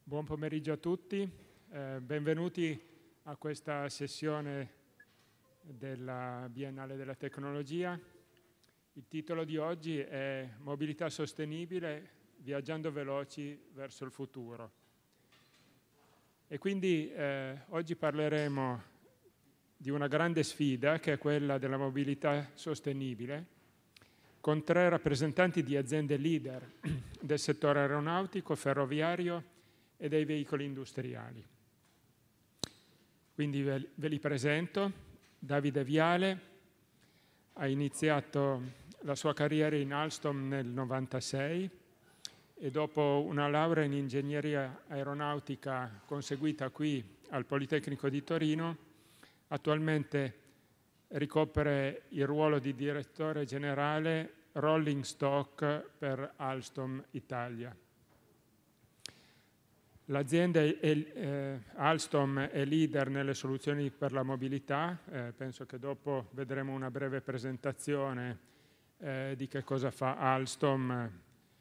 Buon pomeriggio a tutti, benvenuti a questa sessione della Biennale della Tecnologia. Il titolo di oggi è Mobilità sostenibile, viaggiando veloci verso il futuro. E quindi oggi parleremo di una grande sfida che è quella della mobilità sostenibile, con 3 rappresentanti di aziende leader del settore aeronautico, ferroviario e dei veicoli industriali. Quindi ve li presento. Davide Viale ha iniziato la sua carriera in Alstom nel 1996 e dopo una laurea in ingegneria aeronautica conseguita qui al Politecnico di Torino, attualmente ricopre il ruolo di direttore generale Rolling Stock per Alstom Italia. L'azienda Alstom è leader nelle soluzioni per la mobilità, penso che dopo vedremo una breve presentazione di che cosa fa Alstom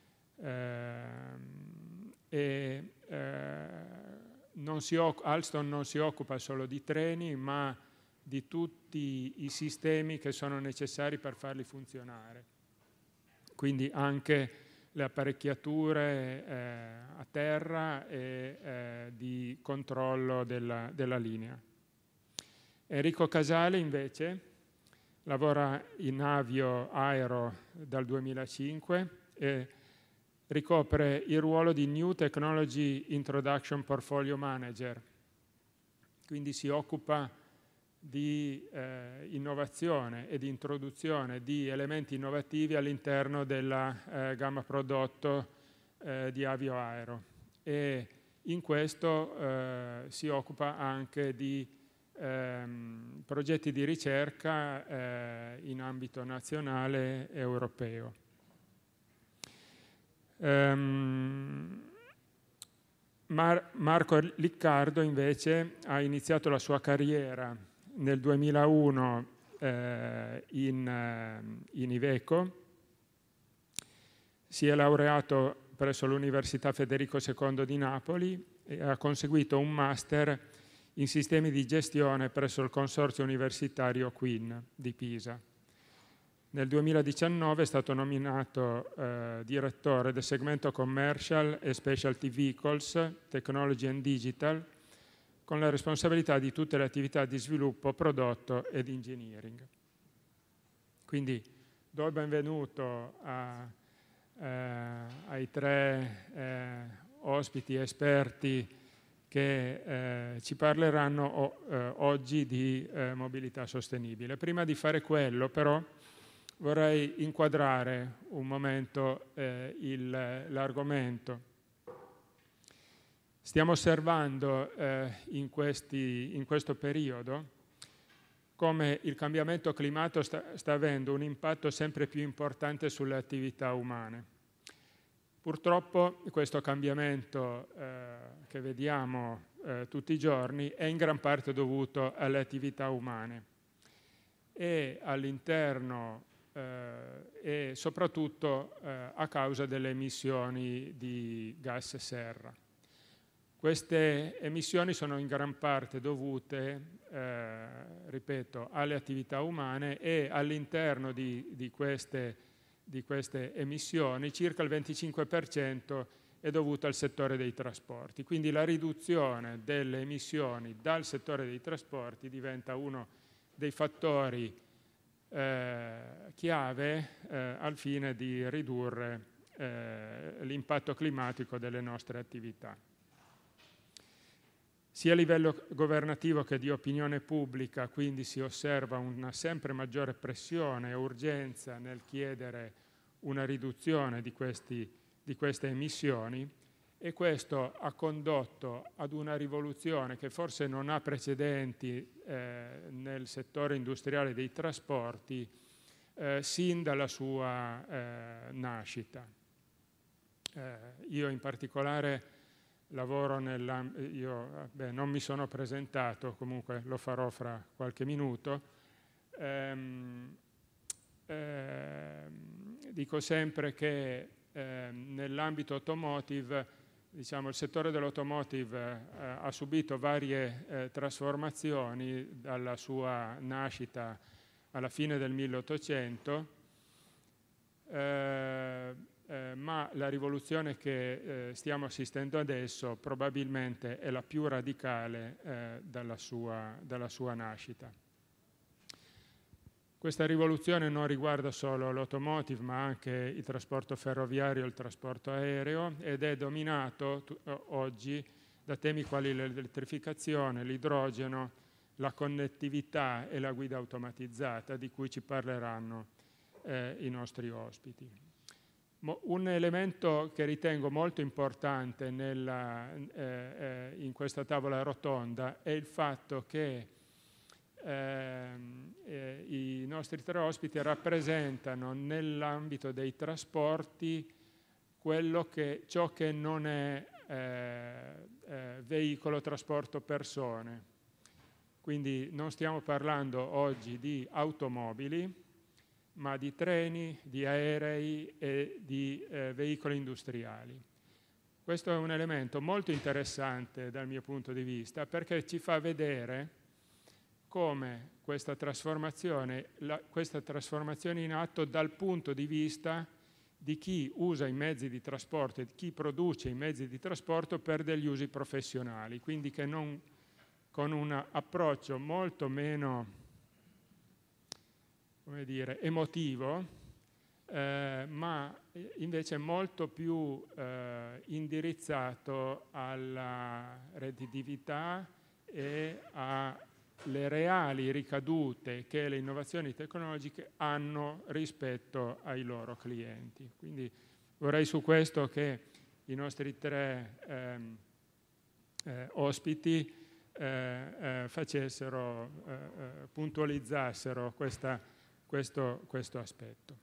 Alstom non si occupa solo di treni, ma di tutti i sistemi che sono necessari per farli funzionare, quindi anche le apparecchiature a terra e di controllo della linea. Enrico Casale invece lavora in Avio Aero dal 2005 e ricopre il ruolo di New Technology Introduction Portfolio Manager, quindi si occupa di innovazione e di introduzione di elementi innovativi all'interno della gamma prodotto di Avio Aero, e in questo si occupa anche di progetti di ricerca in ambito nazionale e europeo. Marco Liccardo invece ha iniziato la sua carriera nel 2001 in Iveco, si è laureato presso l'Università Federico II di Napoli e ha conseguito un master in sistemi di gestione presso il Consorzio Universitario Queen di Pisa. Nel 2019 è stato nominato direttore del segmento Commercial e Specialty Vehicles, Technology and Digital, con la responsabilità di tutte le attività di sviluppo, prodotto ed engineering. Quindi do il benvenuto ai 3 ospiti esperti che ci parleranno oggi di mobilità sostenibile. Prima di fare quello, però, vorrei inquadrare un momento l'argomento. Stiamo osservando in questo periodo come il cambiamento climatico sta avendo un impatto sempre più importante sulle attività umane. Purtroppo questo cambiamento che vediamo tutti i giorni è in gran parte dovuto alle attività umane e all'interno e soprattutto a causa delle emissioni di gas serra. Queste emissioni sono in gran parte dovute, ripeto, alle attività umane, e all'interno di queste emissioni circa il 25% è dovuto al settore dei trasporti. Quindi la riduzione delle emissioni dal settore dei trasporti diventa uno dei fattori chiave al fine di ridurre l'impatto climatico delle nostre attività. Sia a livello governativo che di opinione pubblica, quindi, si osserva una sempre maggiore pressione e urgenza nel chiedere una riduzione di queste emissioni, e questo ha condotto ad una rivoluzione che forse non ha precedenti nel settore industriale dei trasporti sin dalla sua nascita. Io in particolare lavoro non mi sono presentato, comunque lo farò fra qualche minuto. Dico sempre che nell'ambito automotive diciamo, il settore dell'automotive ha subito varie trasformazioni dalla sua nascita alla fine del 1800, ma la rivoluzione che stiamo assistendo adesso probabilmente è la più radicale dalla sua nascita. Questa rivoluzione non riguarda solo l'automotive, ma anche il trasporto ferroviario e il trasporto aereo, ed è dominato oggi da temi quali l'elettrificazione, l'idrogeno, la connettività e la guida automatizzata, di cui ci parleranno i nostri ospiti. Un elemento che ritengo molto importante in questa tavola rotonda è il fatto che i nostri tre ospiti rappresentano nell'ambito dei trasporti ciò che non è veicolo trasporto persone. Quindi non stiamo parlando oggi di automobili, ma di treni, di aerei e di veicoli industriali. Questo è un elemento molto interessante dal mio punto di vista, perché ci fa vedere come questa trasformazione in atto dal punto di vista di chi usa i mezzi di trasporto e di chi produce i mezzi di trasporto per degli usi professionali, quindi che non con un approccio molto meno, come dire, emotivo, ma invece molto più indirizzato alla redditività e alle reali ricadute che le innovazioni tecnologiche hanno rispetto ai loro clienti. Quindi vorrei su questo che i nostri tre ospiti puntualizzassero questo aspetto.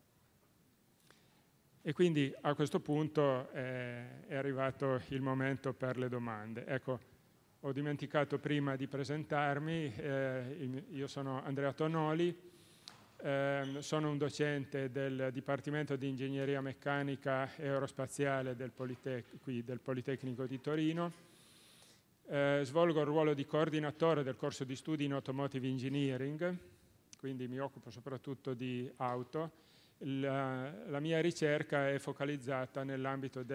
E quindi a questo punto è arrivato il momento per le domande. Ecco, ho dimenticato prima di presentarmi, io sono Andrea Tonoli, sono un docente del Dipartimento di Ingegneria Meccanica e Aerospaziale del Politecnico di Torino. Svolgo il ruolo di coordinatore del corso di studi in Automotive Engineering, quindi mi occupo soprattutto di auto. La mia ricerca è focalizzata nell'ambito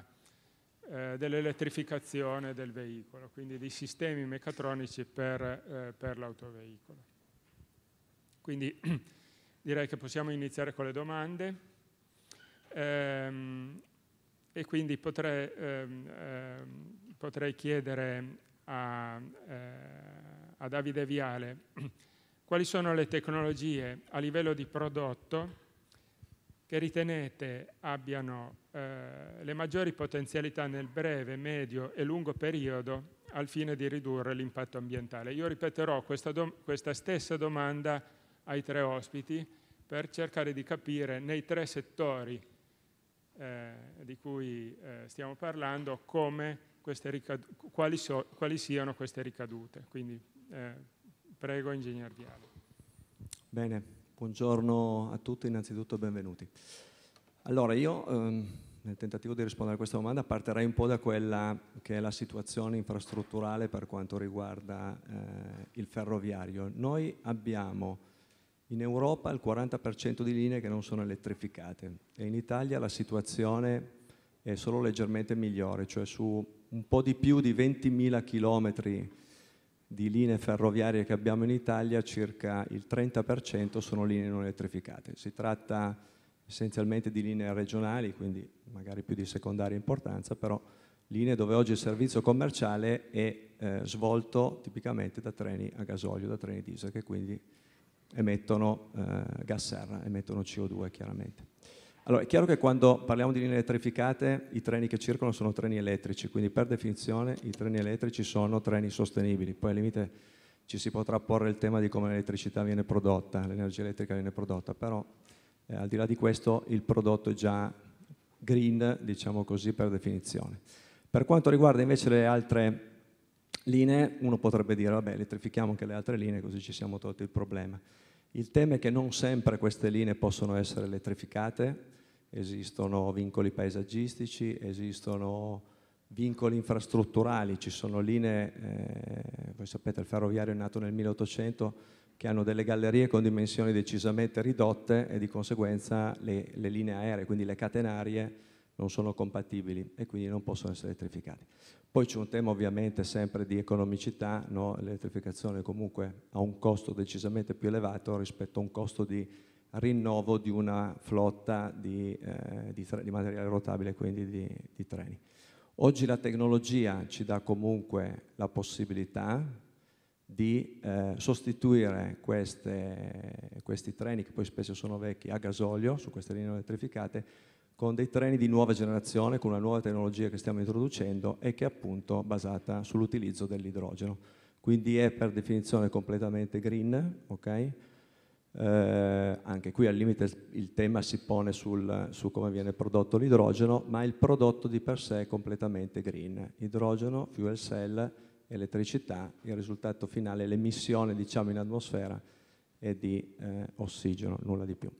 dell'elettrificazione del veicolo, quindi di sistemi meccatronici per l'autoveicolo. Quindi direi che possiamo iniziare con le domande. E quindi potrei chiedere a Davide Viale quali sono le tecnologie a livello di prodotto che ritenete abbiano le maggiori potenzialità nel breve, medio e lungo periodo al fine di ridurre l'impatto ambientale. Io ripeterò questa stessa domanda ai tre ospiti per cercare di capire nei tre settori di cui stiamo parlando quali siano queste ricadute. Quindi prego, Ingegner Viale. Bene, buongiorno a tutti, innanzitutto benvenuti. Allora io nel tentativo di rispondere a questa domanda partirei un po' da quella che è la situazione infrastrutturale per quanto riguarda il ferroviario. Noi abbiamo in Europa il 40% di linee che non sono elettrificate e in Italia la situazione è solo leggermente migliore, cioè su un po' di più di 20.000 chilometri di linee ferroviarie che abbiamo in Italia, circa il 30% sono linee non elettrificate. Si tratta essenzialmente di linee regionali, quindi magari più di secondaria importanza, però linee dove oggi il servizio commerciale è svolto tipicamente da treni a gasolio, da treni diesel, che quindi emettono gas serra, emettono CO2 chiaramente. Allora, è chiaro che quando parliamo di linee elettrificate i treni che circolano sono treni elettrici, quindi per definizione i treni elettrici sono treni sostenibili. Poi al limite ci si potrà porre il tema di come l'elettricità viene prodotta, l'energia elettrica viene prodotta, però al di là di questo il prodotto è già green, diciamo così, per definizione. Per quanto riguarda invece le altre linee, uno potrebbe dire, vabbè, elettrifichiamo anche le altre linee così ci siamo tolti il problema. Il tema è che non sempre queste linee possono essere elettrificate, esistono vincoli paesaggistici, esistono vincoli infrastrutturali, ci sono linee, voi sapete il ferroviario è nato nel 1800, che hanno delle gallerie con dimensioni decisamente ridotte e di conseguenza le linee aeree, quindi le catenarie, non sono compatibili e quindi non possono essere elettrificate. Poi c'è un tema ovviamente sempre di economicità, no? L'elettrificazione comunque ha un costo decisamente più elevato rispetto a un costo di rinnovo di una flotta di materiale rotabile, quindi di treni. Oggi la tecnologia ci dà comunque la possibilità di sostituire questi treni, che poi spesso sono vecchi, a gasolio, su queste linee elettrificate, con dei treni di nuova generazione, con una nuova tecnologia che stiamo introducendo e che è appunto basata sull'utilizzo dell'idrogeno. Quindi è per definizione completamente green, ok? Anche qui al limite il tema si pone su come viene prodotto l'idrogeno, ma il prodotto di per sé è completamente green. Idrogeno, fuel cell, elettricità, il risultato finale è l'emissione, diciamo, in atmosfera è di ossigeno, nulla di più.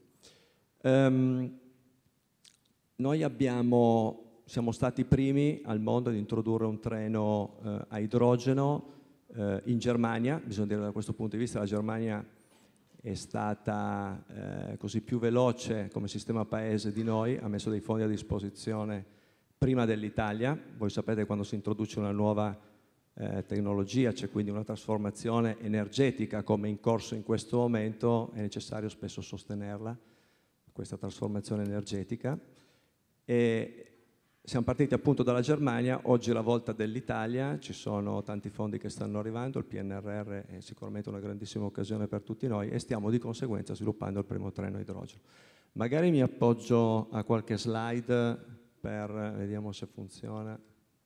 Noi siamo stati i primi al mondo ad introdurre un treno a idrogeno in Germania. Bisogna dire da questo punto di vista la Germania è stata così più veloce come sistema paese di noi, ha messo dei fondi a disposizione prima dell'Italia. Voi sapete quando si introduce una nuova tecnologia, c'è quindi una trasformazione energetica come in corso in questo momento, è necessario spesso sostenerla, questa trasformazione energetica. E siamo partiti appunto dalla Germania, oggi è la volta dell'Italia, ci sono tanti fondi che stanno arrivando, il PNRR è sicuramente una grandissima occasione per tutti noi e stiamo di conseguenza sviluppando il primo treno a idrogeno. Magari mi appoggio a qualche slide vediamo se funziona.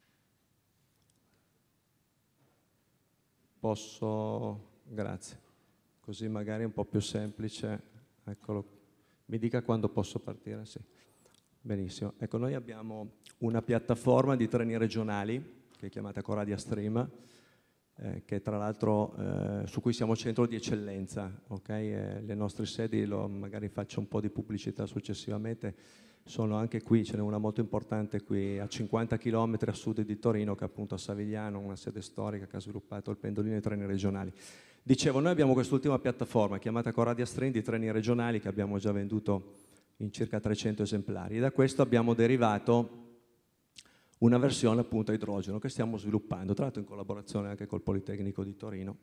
Grazie, così magari è un po' più semplice, eccolo, mi dica quando posso partire, sì. Benissimo, ecco, noi abbiamo una piattaforma di treni regionali che è chiamata Coradia Stream, che tra l'altro su cui siamo centro di eccellenza, okay? Le nostre sedi, magari faccio un po' di pubblicità successivamente, sono anche qui, ce n'è una molto importante qui a 50 km a sud di Torino, che è appunto a Savigliano, una sede storica che ha sviluppato il pendolino e i treni regionali. Dicevo, noi abbiamo quest'ultima piattaforma chiamata Coradia Stream di treni regionali che abbiamo già venduto in circa 300 esemplari e da questo abbiamo derivato una versione appunto a idrogeno che stiamo sviluppando, tra l'altro in collaborazione anche col Politecnico di Torino,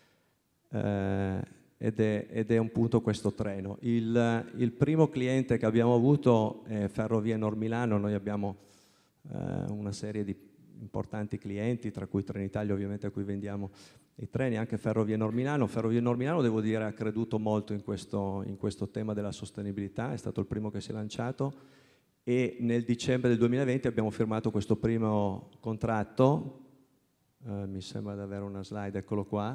ed è appunto questo treno. Il primo cliente che abbiamo avuto è Ferrovie Nord Milano. Noi abbiamo una serie di importanti clienti, tra cui Trenitalia ovviamente, a cui vendiamo i treni, anche Ferrovie Nord Milano. Ferrovie Nord Milano, devo dire, ha creduto molto in questo tema della sostenibilità, è stato il primo che si è lanciato e nel dicembre del 2020 abbiamo firmato questo primo contratto, mi sembra di avere una slide, eccolo qua,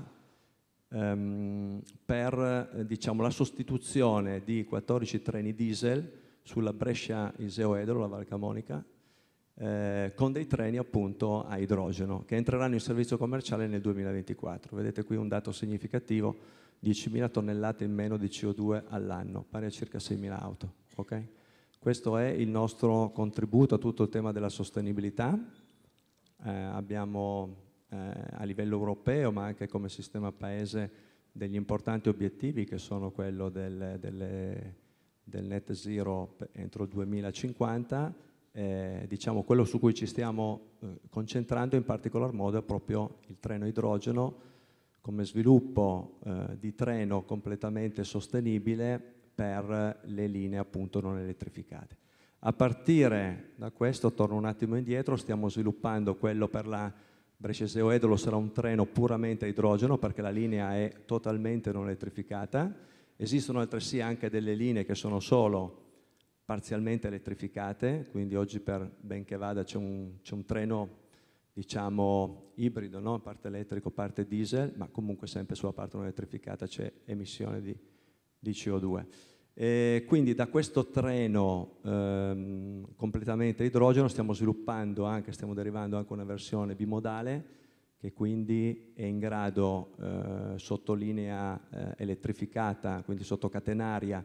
per diciamo, la sostituzione di 14 treni diesel sulla Brescia-Iseo-Edro, la Val Camonica, con dei treni appunto a idrogeno che entreranno in servizio commerciale nel 2024. Vedete qui un dato significativo, 10.000 tonnellate in meno di CO2 all'anno, pari a circa 6.000 auto. Okay? Questo è il nostro contributo a tutto il tema della sostenibilità. Abbiamo a livello europeo, ma anche come sistema paese, degli importanti obiettivi che sono quello del net zero entro il 2050. Diciamo quello su cui ci stiamo concentrando in particolar modo è proprio il treno idrogeno come sviluppo di treno completamente sostenibile per le linee appunto non elettrificate. A partire da questo, torno un attimo indietro, stiamo sviluppando quello per la Brescia-Iseo-Edro, sarà un treno puramente a idrogeno perché la linea è totalmente non elettrificata. Esistono altresì anche delle linee che sono solo parzialmente elettrificate, quindi oggi benché vada c'è un treno diciamo ibrido, no? Parte elettrico, parte diesel, ma comunque sempre sulla parte non elettrificata c'è emissione di CO2. E quindi da questo treno completamente a idrogeno stiamo derivando anche una versione bimodale che quindi è in grado sotto linea elettrificata, quindi sotto catenaria,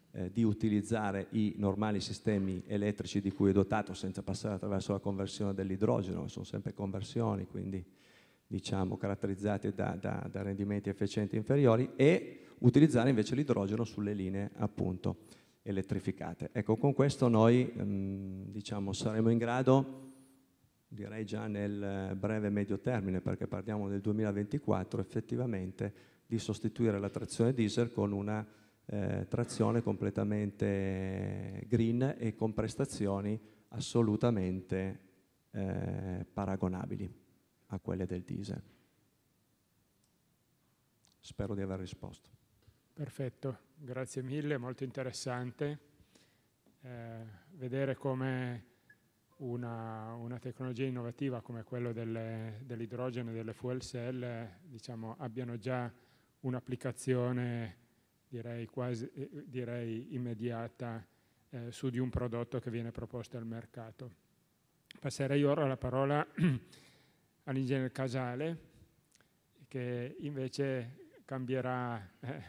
di utilizzare i normali sistemi elettrici di cui è dotato senza passare attraverso la conversione dell'idrogeno, sono sempre conversioni, quindi diciamo caratterizzati da rendimenti efficienti inferiori, e utilizzare invece l'idrogeno sulle linee appunto elettrificate. Ecco, con questo noi diciamo saremo in grado, direi già nel breve medio termine, perché parliamo del 2024, effettivamente di sostituire la trazione diesel con una trazione completamente green e con prestazioni assolutamente paragonabili a quelle del diesel. Spero di aver risposto. Perfetto, grazie mille, molto interessante vedere come una tecnologia innovativa come quella dell'idrogeno e delle fuel cell diciamo, abbiano già un'applicazione direi immediata su di un prodotto che viene proposto al mercato. Passerei ora la parola all'ingegner Casale, che invece cambierà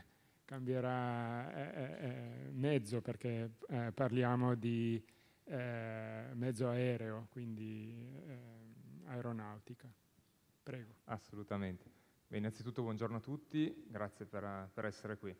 mezzo, perché parliamo di mezzo aereo, quindi aeronautica. Prego. Assolutamente. Beh, innanzitutto buongiorno a tutti, grazie per essere qui.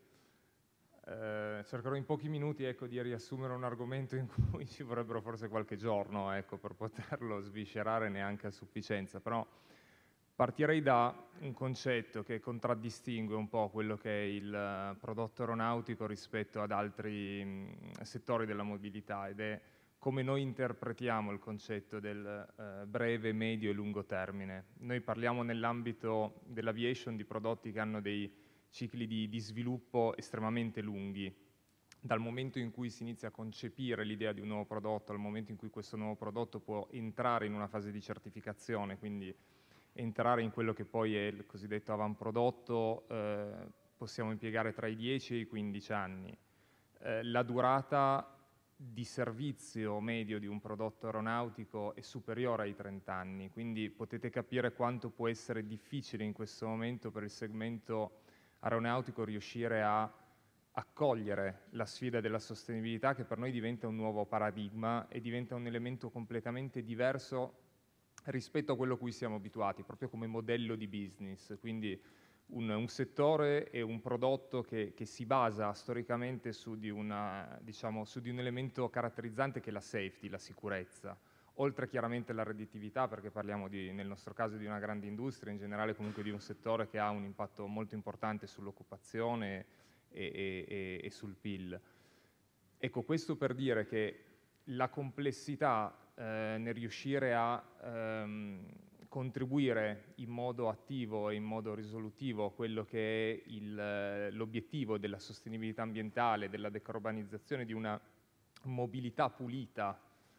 Cercherò in pochi minuti di riassumere un argomento in cui ci vorrebbero forse qualche giorno per poterlo sviscerare neanche a sufficienza, però partirei da un concetto che contraddistingue un po' quello che è il prodotto aeronautico rispetto ad altri settori della mobilità, ed è come noi interpretiamo il concetto del breve, medio e lungo termine. Noi parliamo nell'ambito dell'aviation di prodotti che hanno dei cicli di sviluppo estremamente lunghi, dal momento in cui si inizia a concepire l'idea di un nuovo prodotto al momento in cui questo nuovo prodotto può entrare in una fase di certificazione, quindi entrare in quello che poi è il cosiddetto avamprodotto, possiamo impiegare tra i 10 e i 15 anni. La durata di servizio medio di un prodotto aeronautico è superiore ai 30 anni, quindi potete capire quanto può essere difficile in questo momento per il segmento aeronautico riuscire a accogliere la sfida della sostenibilità, che per noi diventa un nuovo paradigma e diventa un elemento completamente diverso rispetto a quello a cui siamo abituati, proprio come modello di business. Quindi un settore e un prodotto che si basa storicamente su di un elemento caratterizzante che è la safety, la sicurezza, oltre chiaramente alla redditività, perché parliamo nel nostro caso di una grande industria, in generale comunque di un settore che ha un impatto molto importante sull'occupazione e sul PIL. Ecco, questo per dire che la complessità nel riuscire a contribuire in modo attivo e in modo risolutivo a quello che è l'obiettivo della sostenibilità ambientale, della decarbonizzazione, di una mobilità pulita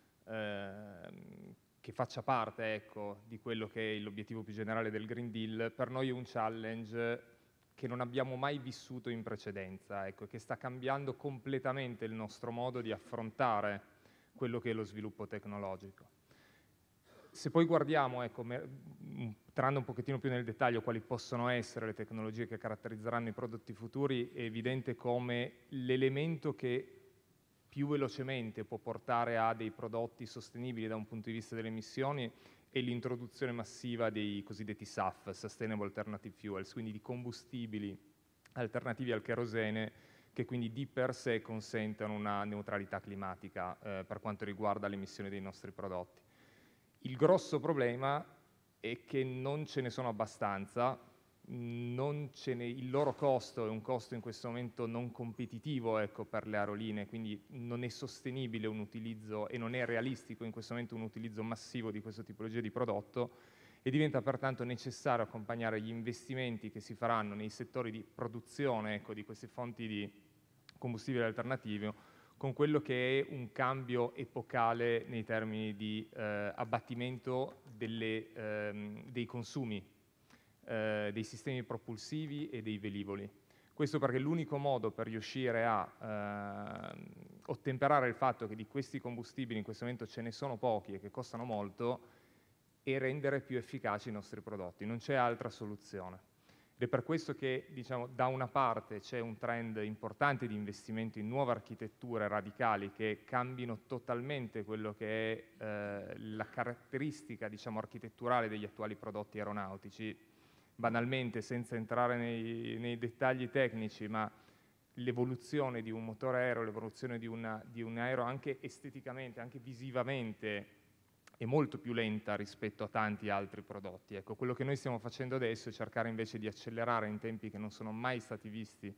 che faccia parte di quello che è l'obiettivo più generale del Green Deal, per noi è un challenge che non abbiamo mai vissuto in precedenza, che sta cambiando completamente il nostro modo di affrontare quello che è lo sviluppo tecnologico. Se poi guardiamo, entrando un pochettino più nel dettaglio, quali possono essere le tecnologie che caratterizzeranno i prodotti futuri, è evidente come l'elemento che più velocemente può portare a dei prodotti sostenibili da un punto di vista delle emissioni è l'introduzione massiva dei cosiddetti SAF, Sustainable Alternative Fuels, quindi di combustibili alternativi al kerosene, che quindi di per sé consentono una neutralità climatica per quanto riguarda l'emissione dei nostri prodotti. Il grosso problema è che non ce ne sono abbastanza, il loro costo è un costo in questo momento non competitivo per le aerolinee, quindi non è sostenibile un utilizzo e non è realistico in questo momento un utilizzo massivo di questa tipologia di prodotto, e diventa pertanto necessario accompagnare gli investimenti che si faranno nei settori di produzione di queste fonti di combustibile alternativo con quello che è un cambio epocale nei termini di abbattimento dei consumi, dei sistemi propulsivi e dei velivoli. Questo perché l'unico modo per riuscire a ottemperare il fatto che di questi combustibili in questo momento ce ne sono pochi e che costano molto è rendere più efficaci i nostri prodotti, non c'è altra soluzione. Ed è per questo che, diciamo, da una parte c'è un trend importante di investimento in nuove architetture radicali che cambino totalmente quello che è la caratteristica, diciamo, architetturale degli attuali prodotti aeronautici. Banalmente, senza entrare nei dettagli tecnici, ma l'evoluzione di un motore aereo, l'evoluzione di un aereo anche esteticamente, anche visivamente, è molto più lenta rispetto a tanti altri prodotti. Ecco, quello che noi stiamo facendo adesso è cercare invece di accelerare in tempi che non sono mai stati visti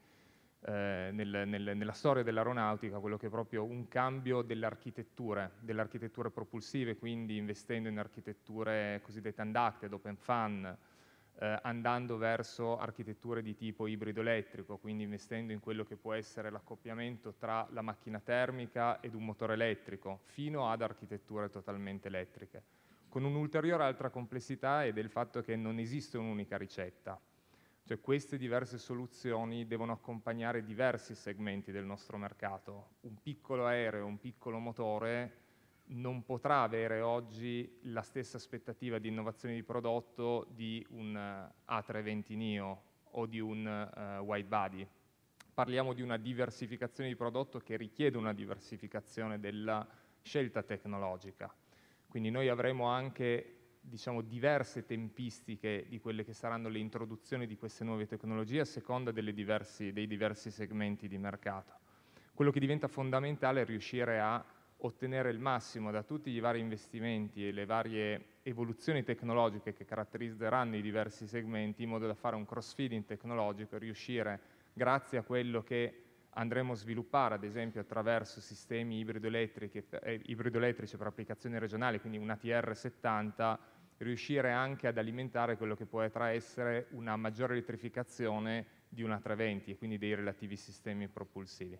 nella storia dell'aeronautica, quello che è proprio un cambio delle architetture propulsive, quindi investendo in architetture cosiddette unducted, open fan, andando verso architetture di tipo ibrido elettrico, quindi investendo in quello che può essere l'accoppiamento tra la macchina termica ed un motore elettrico, fino ad architetture totalmente elettriche, con un'ulteriore altra complessità ed è il fatto che non esiste un'unica ricetta. Cioè, queste diverse soluzioni devono accompagnare diversi segmenti del nostro mercato. Un piccolo aereo, un piccolo motore non potrà avere oggi la stessa aspettativa di innovazione di prodotto di un A320neo o di un wide body. Parliamo di una diversificazione di prodotto che richiede una diversificazione della scelta tecnologica. Quindi noi avremo anche, diciamo, diverse tempistiche di quelle che saranno le introduzioni di queste nuove tecnologie a seconda dei diversi segmenti di mercato. Quello che diventa fondamentale è riuscire a ottenere il massimo da tutti i vari investimenti e le varie evoluzioni tecnologiche che caratterizzeranno i diversi segmenti, in modo da fare un cross-feeding tecnologico e riuscire, grazie a quello che andremo a sviluppare, ad esempio attraverso sistemi ibrido-elettrici per applicazioni regionali, quindi un ATR70, riuscire anche ad alimentare quello che potrà essere una maggiore elettrificazione di un A320 e quindi dei relativi sistemi propulsivi.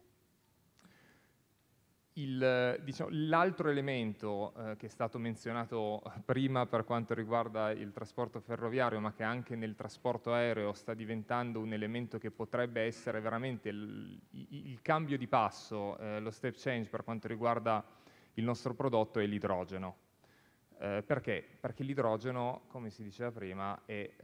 L'altro elemento che è stato menzionato prima per quanto riguarda il trasporto ferroviario, ma che anche nel trasporto aereo sta diventando un elemento che potrebbe essere veramente il cambio di passo, lo step change per quanto riguarda il nostro prodotto, è l'idrogeno. Perché? Perché l'idrogeno, come si diceva prima,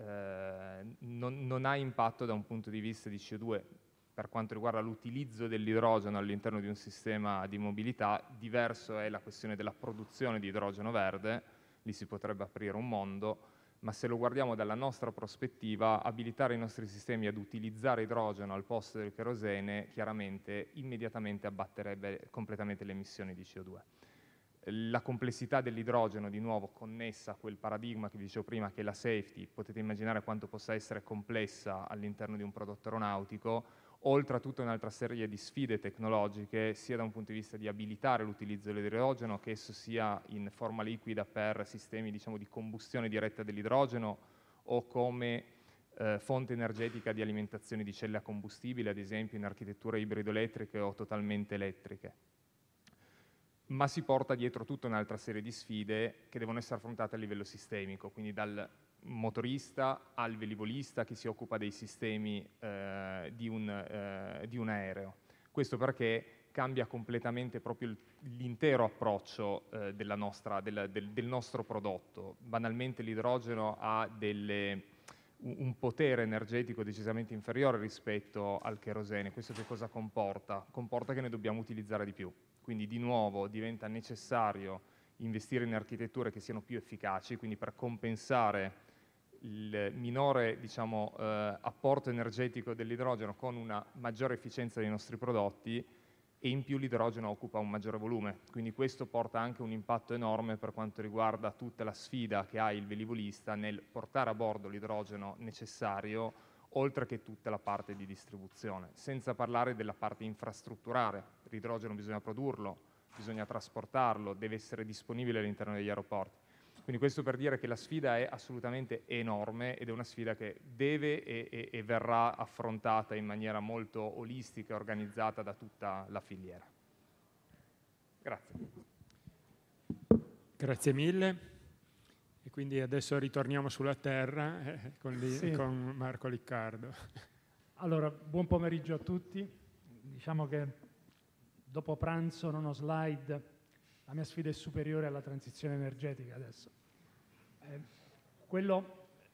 non ha impatto da un punto di vista di CO2. Per quanto riguarda l'utilizzo dell'idrogeno all'interno di un sistema di mobilità, diverso è la questione della produzione di idrogeno verde, lì si potrebbe aprire un mondo, ma se lo guardiamo dalla nostra prospettiva, abilitare i nostri sistemi ad utilizzare idrogeno al posto del kerosene, chiaramente immediatamente abbatterebbe completamente le emissioni di CO2. La complessità dell'idrogeno, di nuovo connessa a quel paradigma che vi dicevo prima, che è la safety, potete immaginare quanto possa essere complessa all'interno di un prodotto aeronautico, oltre a tutta un'altra serie di sfide tecnologiche, sia da un punto di vista di abilitare l'utilizzo dell'idrogeno, che esso sia in forma liquida per sistemi, diciamo, di combustione diretta dell'idrogeno o come fonte energetica di alimentazione di celle a combustibile, ad esempio in architetture ibrido-elettriche o totalmente elettriche. Ma si porta dietro tutta un'altra serie di sfide che devono essere affrontate a livello sistemico, quindi dal motorista al velivolista che si occupa dei sistemi di un aereo. Questo perché cambia completamente proprio l'intero approccio del nostro prodotto. Banalmente l'idrogeno ha un potere energetico decisamente inferiore rispetto al kerosene. Questo che cosa comporta? Comporta che ne dobbiamo utilizzare di più. Quindi di nuovo diventa necessario investire in architetture che siano più efficaci, quindi per compensare il minore, diciamo, apporto energetico dell'idrogeno con una maggiore efficienza dei nostri prodotti, e in più l'idrogeno occupa un maggiore volume. Quindi questo porta anche un impatto enorme per quanto riguarda tutta la sfida che ha il velivolista nel portare a bordo l'idrogeno necessario, oltre che tutta la parte di distribuzione, senza parlare della parte infrastrutturale. L'idrogeno bisogna produrlo, bisogna trasportarlo, deve essere disponibile all'interno degli aeroporti. Quindi questo per dire che la sfida è assolutamente enorme ed è una sfida che deve e verrà affrontata in maniera molto olistica e organizzata da tutta la filiera. Grazie. Grazie mille. E quindi adesso ritorniamo sulla terra con Marco Liccardo. Allora, buon pomeriggio a tutti. Diciamo che dopo pranzo non ho slide. La mia sfida è superiore alla transizione energetica adesso.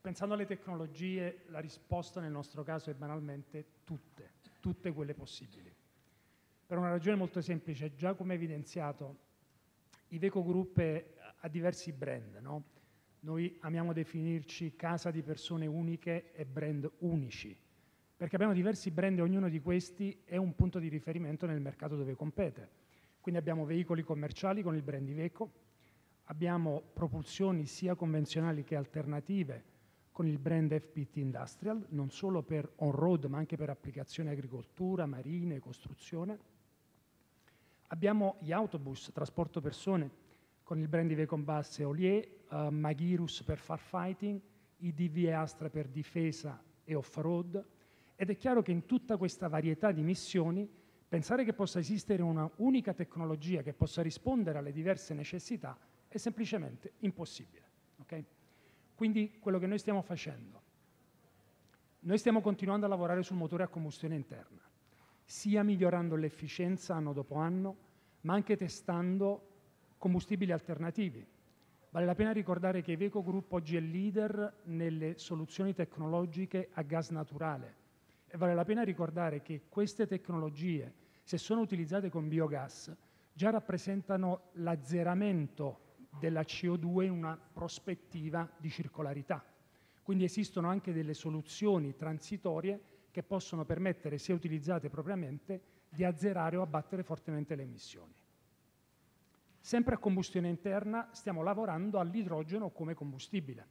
pensando alle tecnologie, la risposta nel nostro caso è banalmente tutte quelle possibili. Per una ragione molto semplice, già come evidenziato, Iveco Group ha diversi brand, no? Noi amiamo definirci casa di persone uniche e brand unici, perché abbiamo diversi brand e ognuno di questi è un punto di riferimento nel mercato dove compete. Quindi abbiamo veicoli commerciali con il brand Iveco, abbiamo propulsioni sia convenzionali che alternative con il brand FPT Industrial, non solo per on-road ma anche per applicazioni agricoltura, marine, costruzione. Abbiamo gli autobus, trasporto persone, con il brand Iveco Bus e Olier, Magirus per firefighting, IDV e Astra per difesa e off-road, ed è chiaro che in tutta questa varietà di missioni pensare che possa esistere una unica tecnologia che possa rispondere alle diverse necessità è semplicemente impossibile. Okay? Quindi quello che noi stiamo facendo, noi stiamo continuando a lavorare sul motore a combustione interna, sia migliorando l'efficienza anno dopo anno, ma anche testando combustibili alternativi. Vale la pena ricordare che Iveco Group oggi è leader nelle soluzioni tecnologiche a gas naturale e vale la pena ricordare che queste tecnologie, se sono utilizzate con biogas, già rappresentano l'azzeramento della CO2 in una prospettiva di circolarità. Quindi esistono anche delle soluzioni transitorie che possono permettere, se utilizzate propriamente, di azzerare o abbattere fortemente le emissioni. Sempre a combustione interna stiamo lavorando all'idrogeno come combustibile.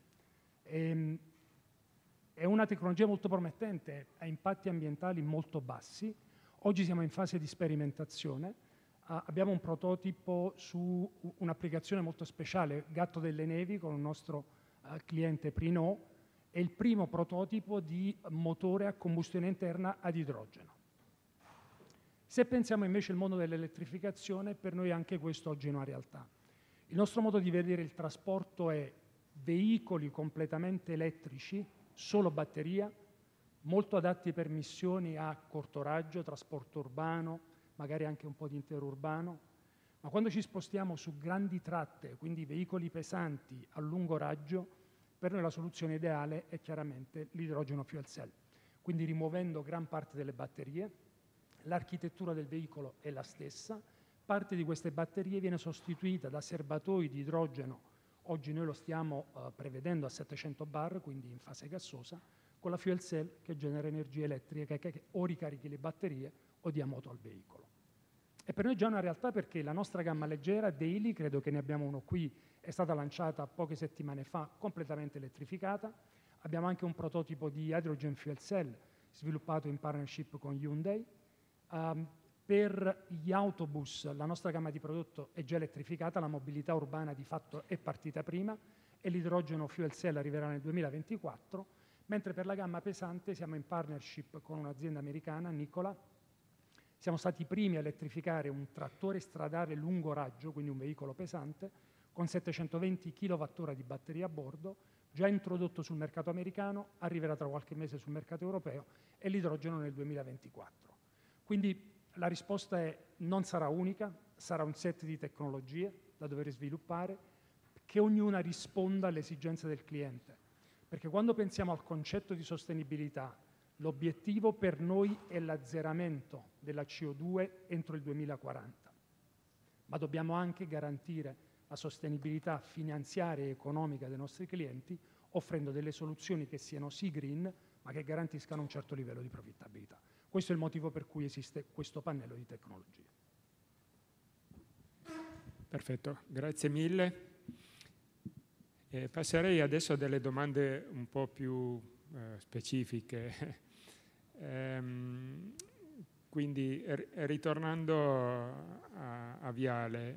È una tecnologia molto promettente, ha impatti ambientali molto bassi. Oggi siamo in fase di sperimentazione. Abbiamo un prototipo su un'applicazione molto speciale, Gatto delle Nevi, con il nostro cliente Prinot, è il primo prototipo di motore a combustione interna ad idrogeno. Se pensiamo invece al mondo dell'elettrificazione, per noi anche questo oggi è una realtà. Il nostro modo di vedere il trasporto è veicoli completamente elettrici, solo batteria, molto adatti per missioni a corto raggio, trasporto urbano, magari anche un po' di interurbano, ma quando ci spostiamo su grandi tratte, quindi veicoli pesanti a lungo raggio, per noi la soluzione ideale è chiaramente l'idrogeno fuel cell. Quindi rimuovendo gran parte delle batterie, l'architettura del veicolo è la stessa, parte di queste batterie viene sostituita da serbatoi di idrogeno, oggi noi lo stiamo prevedendo a 700 bar, quindi in fase gassosa, con la fuel cell che genera energia elettrica che o ricarichi le batterie o dia moto al veicolo. E per noi è già una realtà perché la nostra gamma leggera, Daily, credo che ne abbiamo uno qui, è stata lanciata poche settimane fa, completamente elettrificata. Abbiamo anche un prototipo di hydrogen fuel cell sviluppato in partnership con Hyundai. Per gli autobus la nostra gamma di prodotto è già elettrificata, la mobilità urbana di fatto è partita prima e l'idrogeno fuel cell arriverà nel 2024, mentre per la gamma pesante siamo in partnership con un'azienda americana, Nikola. Siamo stati i primi a elettrificare un trattore stradale lungo raggio, quindi un veicolo pesante, con 720 kWh di batteria a bordo, già introdotto sul mercato americano, arriverà tra qualche mese sul mercato europeo e l'idrogeno nel 2024. Quindi la risposta è non sarà unica, sarà un set di tecnologie da dover sviluppare, che ognuna risponda alle esigenze del cliente. Perché quando pensiamo al concetto di sostenibilità, l'obiettivo per noi è l'azzeramento della CO2 entro il 2040, ma dobbiamo anche garantire la sostenibilità finanziaria e economica dei nostri clienti, offrendo delle soluzioni che siano sì green, ma che garantiscano un certo livello di profittabilità. Questo è il motivo per cui esiste questo pannello di tecnologie. Perfetto, grazie mille. Passerei adesso a delle domande un po' più specifiche. Quindi, ritornando a Viale,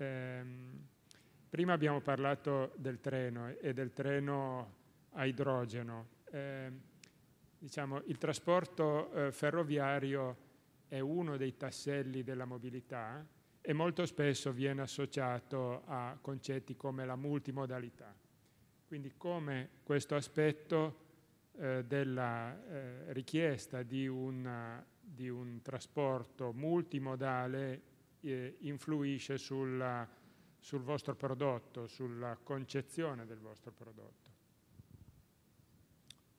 prima abbiamo parlato del treno e del treno a idrogeno. Diciamo, il trasporto ferroviario è uno dei tasselli della mobilità e molto spesso viene associato a concetti come la multimodalità. Quindi come questo aspetto della richiesta di un trasporto multimodale influisce sul vostro prodotto, sulla concezione del vostro prodotto.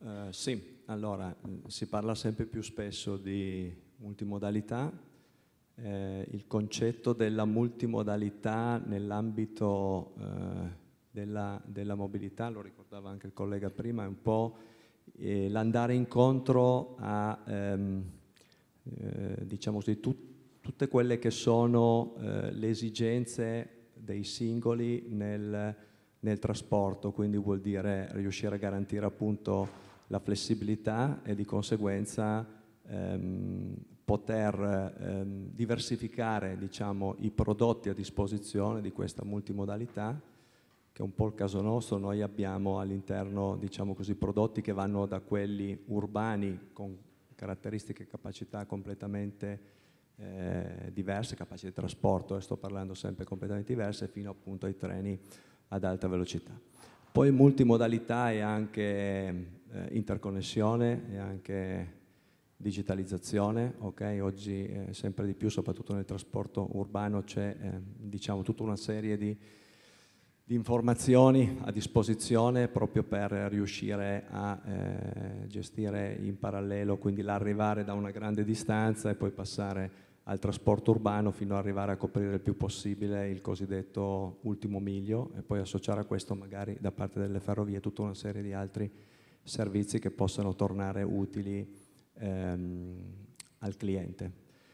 Sì, allora si parla sempre più spesso di multimodalità. Il concetto della multimodalità nell'ambito della mobilità, lo ricordava anche il collega prima, è un po' l'andare incontro a diciamo così, tutte quelle che sono le esigenze dei singoli nel trasporto, quindi vuol dire riuscire a garantire appunto la flessibilità e di conseguenza poter diversificare, diciamo, i prodotti a disposizione di questa multimodalità, che è un po' il caso nostro. Noi abbiamo all'interno, diciamo così, prodotti che vanno da quelli urbani con caratteristiche e capacità completamente diverse, capacità di trasporto, sto parlando sempre completamente diverse, fino appunto ai treni ad alta velocità. Poi multimodalità è anche interconnessione, è anche digitalizzazione, ok? Oggi sempre di più, soprattutto nel trasporto urbano, c'è diciamo tutta una serie di informazioni a disposizione proprio per riuscire a gestire in parallelo, quindi l'arrivare da una grande distanza e poi passare al trasporto urbano fino ad arrivare a coprire il più possibile il cosiddetto ultimo miglio e poi associare a questo magari da parte delle ferrovie tutta una serie di altri servizi che possano tornare utili al cliente.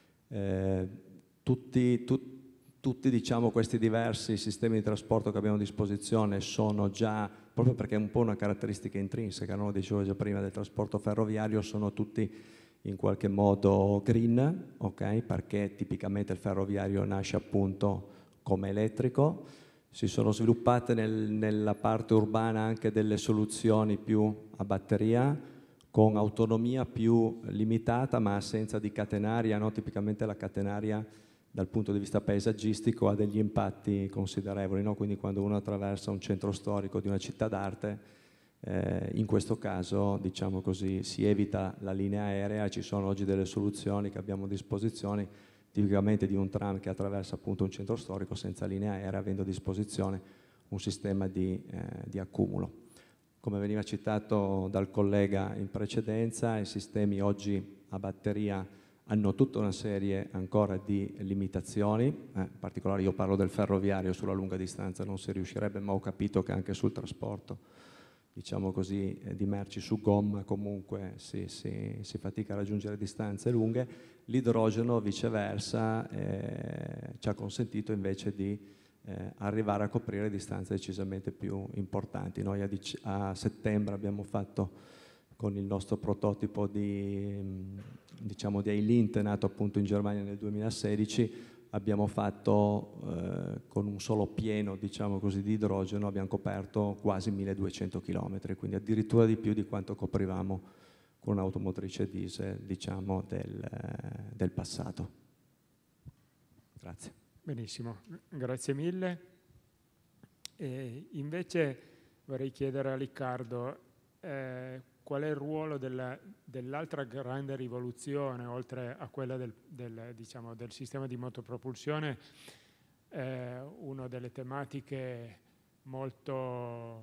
Tutti diciamo, questi diversi sistemi di trasporto che abbiamo a disposizione sono già, proprio perché è un po' una caratteristica intrinseca, no? Dicevo già prima, del trasporto ferroviario, sono tutti in qualche modo green, okay? Perché tipicamente il ferroviario nasce appunto come elettrico. Si sono sviluppate nella parte urbana anche delle soluzioni più a batteria, con autonomia più limitata ma assenza di catenaria, no? Tipicamente la catenaria dal punto di vista paesaggistico ha degli impatti considerevoli, no? Quindi quando uno attraversa un centro storico di una città d'arte, in questo caso, diciamo così, si evita la linea aerea. Ci sono oggi delle soluzioni che abbiamo a disposizione, tipicamente di un tram che attraversa appunto un centro storico senza linea aerea, avendo a disposizione un sistema di accumulo. Come veniva citato dal collega in precedenza, i sistemi oggi a batteria hanno tutta una serie ancora di limitazioni, in particolare io parlo del ferroviario, sulla lunga distanza non si riuscirebbe, ma ho capito che anche sul trasporto, diciamo così, di merci su gomma comunque si fatica a raggiungere distanze lunghe. L'idrogeno viceversa ci ha consentito invece di arrivare a coprire distanze decisamente più importanti. Noi a settembre abbiamo fatto con il nostro prototipo diciamo di A-Lint, nato appunto in Germania nel 2016, abbiamo fatto con un solo pieno, diciamo così, di idrogeno, abbiamo coperto quasi 1200 km, quindi addirittura di più di quanto coprivamo con un'automotrice diesel, diciamo, del passato. Grazie. Benissimo, grazie mille. E invece vorrei chiedere a Riccardo qual è il ruolo dell'altra grande rivoluzione, oltre a quella diciamo, del sistema di motopropulsione, una delle tematiche molto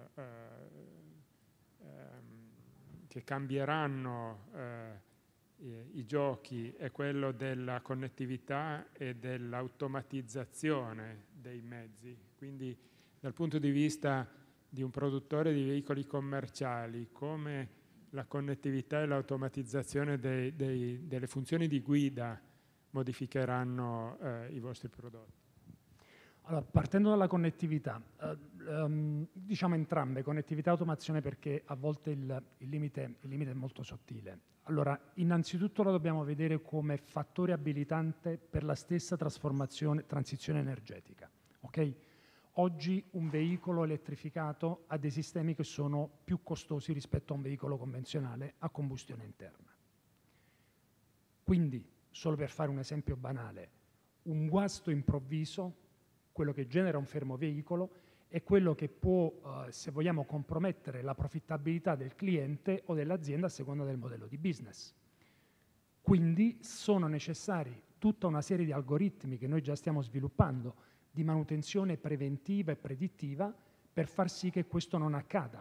che cambieranno i giochi è quello della connettività e dell'automatizzazione dei mezzi. Quindi dal punto di vista di un produttore di veicoli commerciali, come la connettività e l'automatizzazione delle funzioni di guida modificheranno i vostri prodotti? Allora, partendo dalla connettività, diciamo entrambe, connettività e automazione, perché a volte il limite è molto sottile. Allora, innanzitutto lo dobbiamo vedere come fattore abilitante per la stessa transizione energetica. Okay? Oggi un veicolo elettrificato ha dei sistemi che sono più costosi rispetto a un veicolo convenzionale a combustione interna. Quindi, solo per fare un esempio banale, un guasto improvviso, quello che genera un fermo veicolo, è quello che può, se vogliamo, compromettere la profittabilità del cliente o dell'azienda a seconda del modello di business. Quindi sono necessari tutta una serie di algoritmi che noi già stiamo sviluppando di manutenzione preventiva e predittiva per far sì che questo non accada.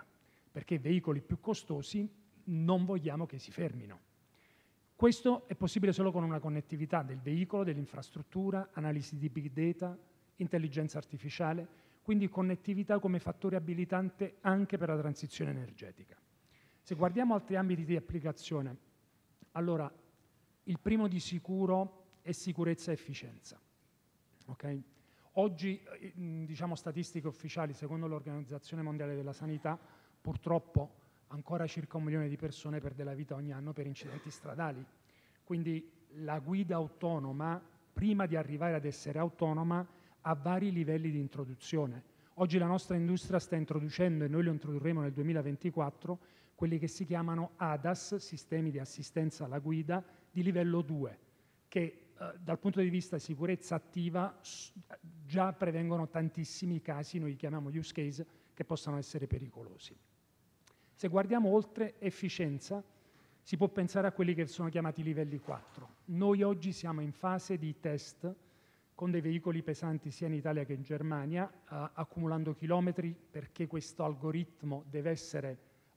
perché i veicoli più costosi non vogliamo che si fermino. Questo è possibile solo con una connettività del veicolo, dell'infrastruttura, analisi di big data, intelligenza artificiale, quindi connettività come fattore abilitante anche per la transizione energetica. Se guardiamo altri ambiti di applicazione, allora il primo di sicuro è sicurezza e efficienza. Okay? Oggi, diciamo, statistiche ufficiali, secondo l'Organizzazione Mondiale della Sanità, purtroppo ancora circa 1 milione di persone perde la vita ogni anno per incidenti stradali. Quindi la guida autonoma, prima di arrivare ad essere autonoma, ha vari livelli di introduzione. Oggi la nostra industria sta introducendo, e noi lo introdurremo nel 2024, quelli che si chiamano ADAS, sistemi di assistenza alla guida, di livello 2, che dal punto di vista di sicurezza attiva già prevengono tantissimi casi, noi li chiamiamo use case, che possano essere pericolosi. Se guardiamo oltre efficienza, si può pensare a quelli che sono chiamati livelli 4. Noi oggi siamo in fase di test con dei veicoli pesanti sia in Italia che in Germania, accumulando chilometri, perché questo algoritmo deve essere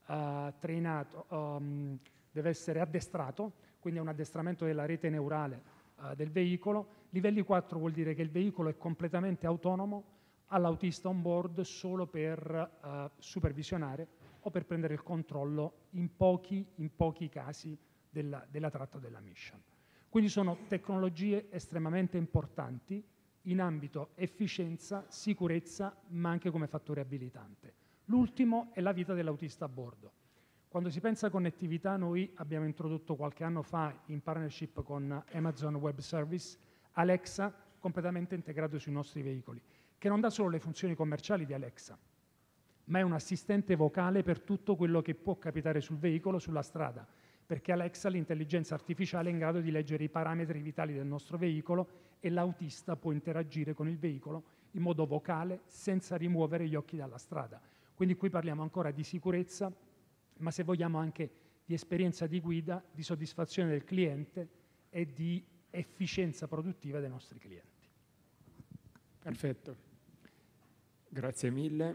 deve essere addestrato, quindi è un addestramento della rete neurale del veicolo. Livelli 4 vuol dire che il veicolo è completamente autonomo, ha l'autista on board solo per supervisionare o per prendere il controllo in pochi casi della tratta della mission. Quindi sono tecnologie estremamente importanti in ambito efficienza, sicurezza, ma anche come fattore abilitante. L'ultimo è la vita dell'autista a bordo. Quando si pensa a connettività, noi abbiamo introdotto qualche anno fa, in partnership con Amazon Web Service, Alexa completamente integrato sui nostri veicoli, che non dà solo le funzioni commerciali di Alexa, ma è un assistente vocale per tutto quello che può capitare sul veicolo, sulla strada, perché Alexa, l'intelligenza artificiale, è in grado di leggere i parametri vitali del nostro veicolo e l'autista può interagire con il veicolo in modo vocale senza rimuovere gli occhi dalla strada. Quindi qui parliamo ancora di sicurezza, ma se vogliamo anche di esperienza di guida, di soddisfazione del cliente e di efficienza produttiva dei nostri clienti. Perfetto, grazie mille.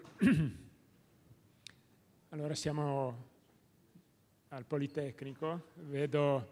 Allora siamo al Politecnico, vedo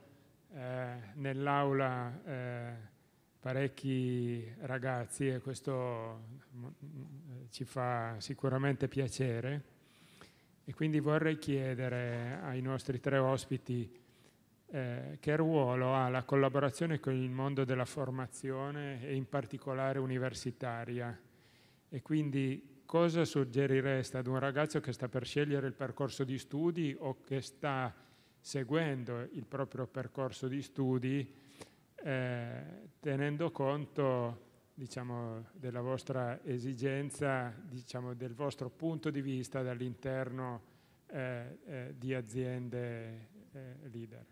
nell'aula parecchi ragazzi e questo ci fa sicuramente piacere, e quindi vorrei chiedere ai nostri 3 ospiti che ruolo ha la collaborazione con il mondo della formazione e in particolare universitaria, e quindi cosa suggerireste ad un ragazzo che sta per scegliere il percorso di studi o che sta seguendo il proprio percorso di studi, tenendo conto, diciamo, della vostra esigenza, diciamo, del vostro punto di vista dall'interno di aziende leader?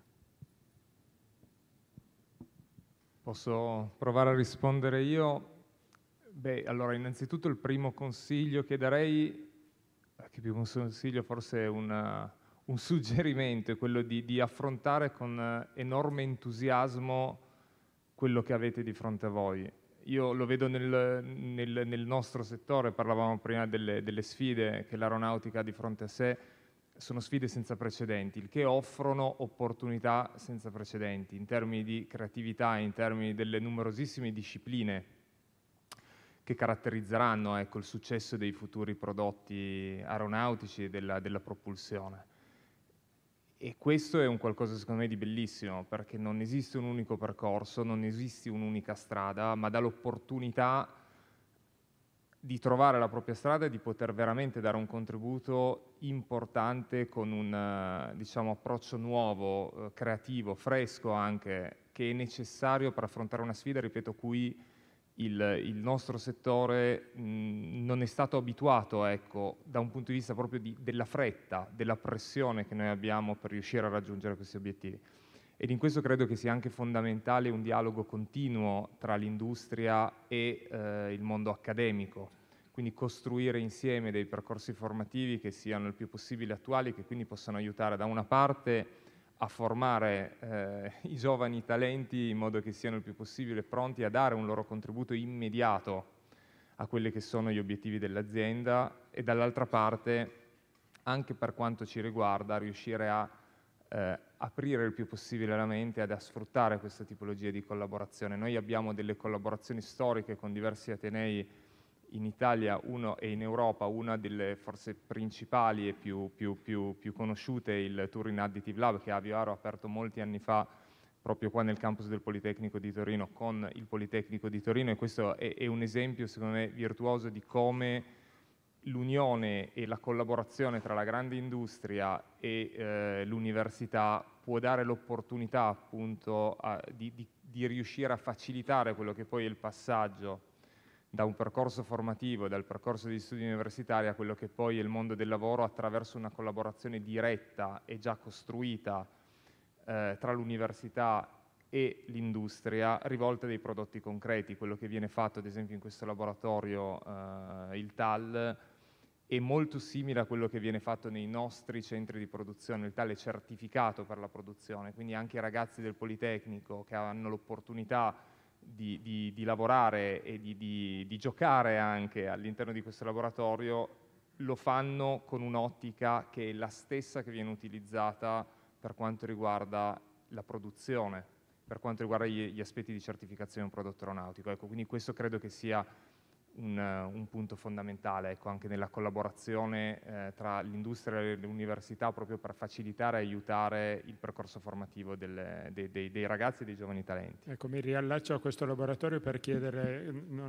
Posso provare a rispondere io? Beh, allora, innanzitutto il primo consiglio che darei, che più un consiglio forse è un suggerimento, è quello di affrontare con enorme entusiasmo quello che avete di fronte a voi. Io lo vedo nel nostro settore, parlavamo prima delle sfide che l'aeronautica ha di fronte a sé, sono sfide senza precedenti, il che offrono opportunità senza precedenti in termini di creatività, in termini delle numerosissime discipline che caratterizzeranno, ecco, il successo dei futuri prodotti aeronautici e della propulsione. E questo è un qualcosa, secondo me, di bellissimo, perché non esiste un unico percorso, non esiste un'unica strada, ma dà l'opportunità di trovare la propria strada e di poter veramente dare un contributo importante con un, diciamo, approccio nuovo, creativo, fresco anche, che è necessario per affrontare una sfida, ripeto, cui il nostro settore non è stato abituato, ecco, da un punto di vista proprio della fretta, della pressione che noi abbiamo per riuscire a raggiungere questi obiettivi. Ed in questo credo che sia anche fondamentale un dialogo continuo tra l'industria e il mondo accademico, quindi costruire insieme dei percorsi formativi che siano il più possibile attuali e che quindi possano aiutare da una parte a formare i giovani talenti in modo che siano il più possibile pronti a dare un loro contributo immediato a quelli che sono gli obiettivi dell'azienda, e dall'altra parte anche per quanto ci riguarda, riuscire a aprire il più possibile la mente ed a sfruttare questa tipologia di collaborazione. Noi abbiamo delle collaborazioni storiche con diversi atenei in Italia e in Europa. Una delle forse principali e più conosciute è il Turin Additive Lab, che Avioaro ha aperto molti anni fa proprio qua nel campus del Politecnico di Torino con il Politecnico di Torino, e questo è un esempio secondo me virtuoso di come l'unione e la collaborazione tra la grande industria e l'università può dare l'opportunità appunto di riuscire a facilitare quello che poi è il passaggio da un percorso formativo, dal percorso di studi universitari a quello che poi è il mondo del lavoro, attraverso una collaborazione diretta e già costruita tra l'università e l'industria, rivolta a dei prodotti concreti. Quello che viene fatto ad esempio in questo laboratorio, il TAL, è molto simile a quello che viene fatto nei nostri centri di produzione. Il TAL è certificato per la produzione, quindi anche i ragazzi del Politecnico che hanno l'opportunità di lavorare e di giocare anche all'interno di questo laboratorio lo fanno con un'ottica che è la stessa che viene utilizzata per quanto riguarda la produzione, per quanto riguarda gli aspetti di certificazione di un prodotto aeronautico. Ecco, quindi questo credo che sia un punto fondamentale, ecco, anche nella collaborazione tra l'industria e l'università, proprio per facilitare e aiutare il percorso formativo dei ragazzi e dei giovani talenti. Ecco, mi riallaccio a questo laboratorio per chiedere,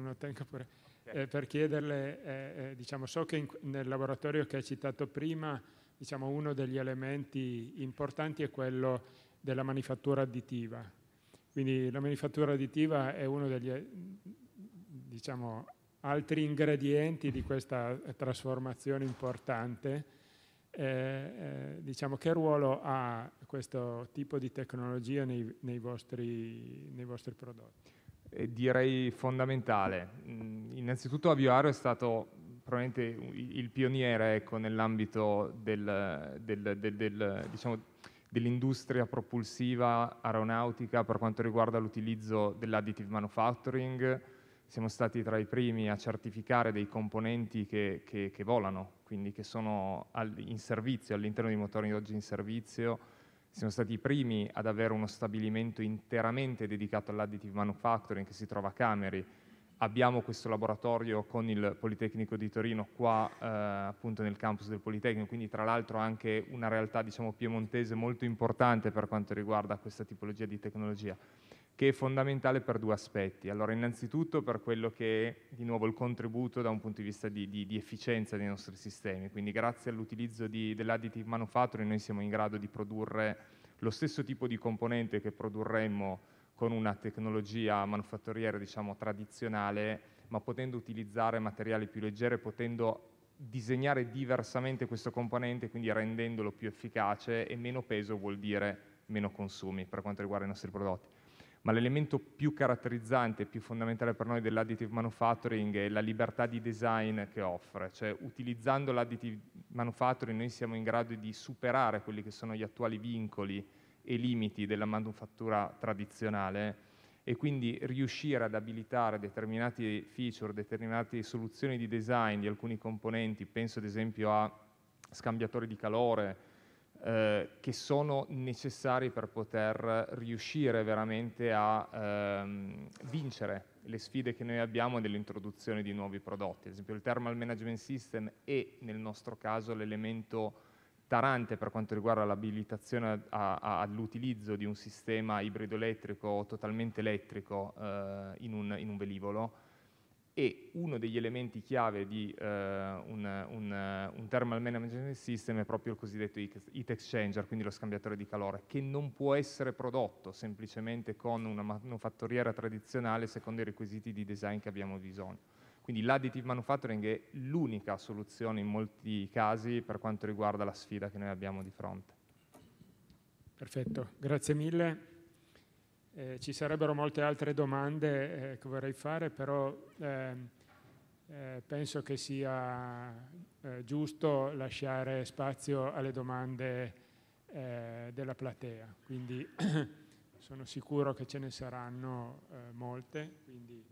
per chiederle, diciamo, so che nel laboratorio che hai citato prima, diciamo, uno degli elementi importanti è quello della manifattura additiva. Quindi la manifattura additiva è uno degli, diciamo, altri ingredienti di questa trasformazione importante. Diciamo, che ruolo ha questo tipo di tecnologia nei vostri prodotti? Direi fondamentale. Innanzitutto Avioaro è stato probabilmente il pioniere, ecco, nell'ambito dell'industria propulsiva aeronautica per quanto riguarda l'utilizzo dell'additive manufacturing. Siamo stati tra i primi a certificare dei componenti che volano, quindi che sono in servizio, all'interno di motori oggi in servizio. Siamo stati i primi ad avere uno stabilimento interamente dedicato all'additive manufacturing che si trova a Cameri. Abbiamo questo laboratorio con il Politecnico di Torino qua appunto nel campus del Politecnico, quindi tra l'altro anche una realtà, diciamo, piemontese molto importante per quanto riguarda questa tipologia di tecnologia, che è fondamentale per due aspetti. Allora, innanzitutto per quello che è di nuovo il contributo da un punto di vista di efficienza dei nostri sistemi, quindi grazie all'utilizzo dell'additive manufacturing noi siamo in grado di produrre lo stesso tipo di componente che produrremmo con una tecnologia manufatturiera, diciamo, tradizionale, ma potendo utilizzare materiali più leggeri, potendo disegnare diversamente questo componente, quindi rendendolo più efficace, e meno peso vuol dire meno consumi per quanto riguarda i nostri prodotti. Ma l'elemento più caratterizzante, più fondamentale per noi dell'additive manufacturing è la libertà di design che offre, cioè utilizzando l'additive manufacturing noi siamo in grado di superare quelli che sono gli attuali vincoli e limiti della manifattura tradizionale e quindi riuscire ad abilitare determinati feature, determinate soluzioni di design di alcuni componenti, penso ad esempio a scambiatori di calore, che sono necessari per poter riuscire veramente a vincere le sfide che noi abbiamo nell'introduzione di nuovi prodotti. Ad esempio il Thermal Management System è nel nostro caso l'elemento tarante per quanto riguarda l'abilitazione all'utilizzo di un sistema ibrido elettrico o totalmente elettrico in un velivolo, e uno degli elementi chiave di un Thermal Management System è proprio il cosiddetto Heat Exchanger, quindi lo scambiatore di calore, che non può essere prodotto semplicemente con una manufatturiera tradizionale secondo i requisiti di design che abbiamo bisogno. Quindi l'additive manufacturing è l'unica soluzione in molti casi per quanto riguarda la sfida che noi abbiamo di fronte. Perfetto, grazie mille. Ci sarebbero molte altre domande che vorrei fare, però penso che sia giusto lasciare spazio alle domande della platea, quindi sono sicuro che ce ne saranno molte. Quindi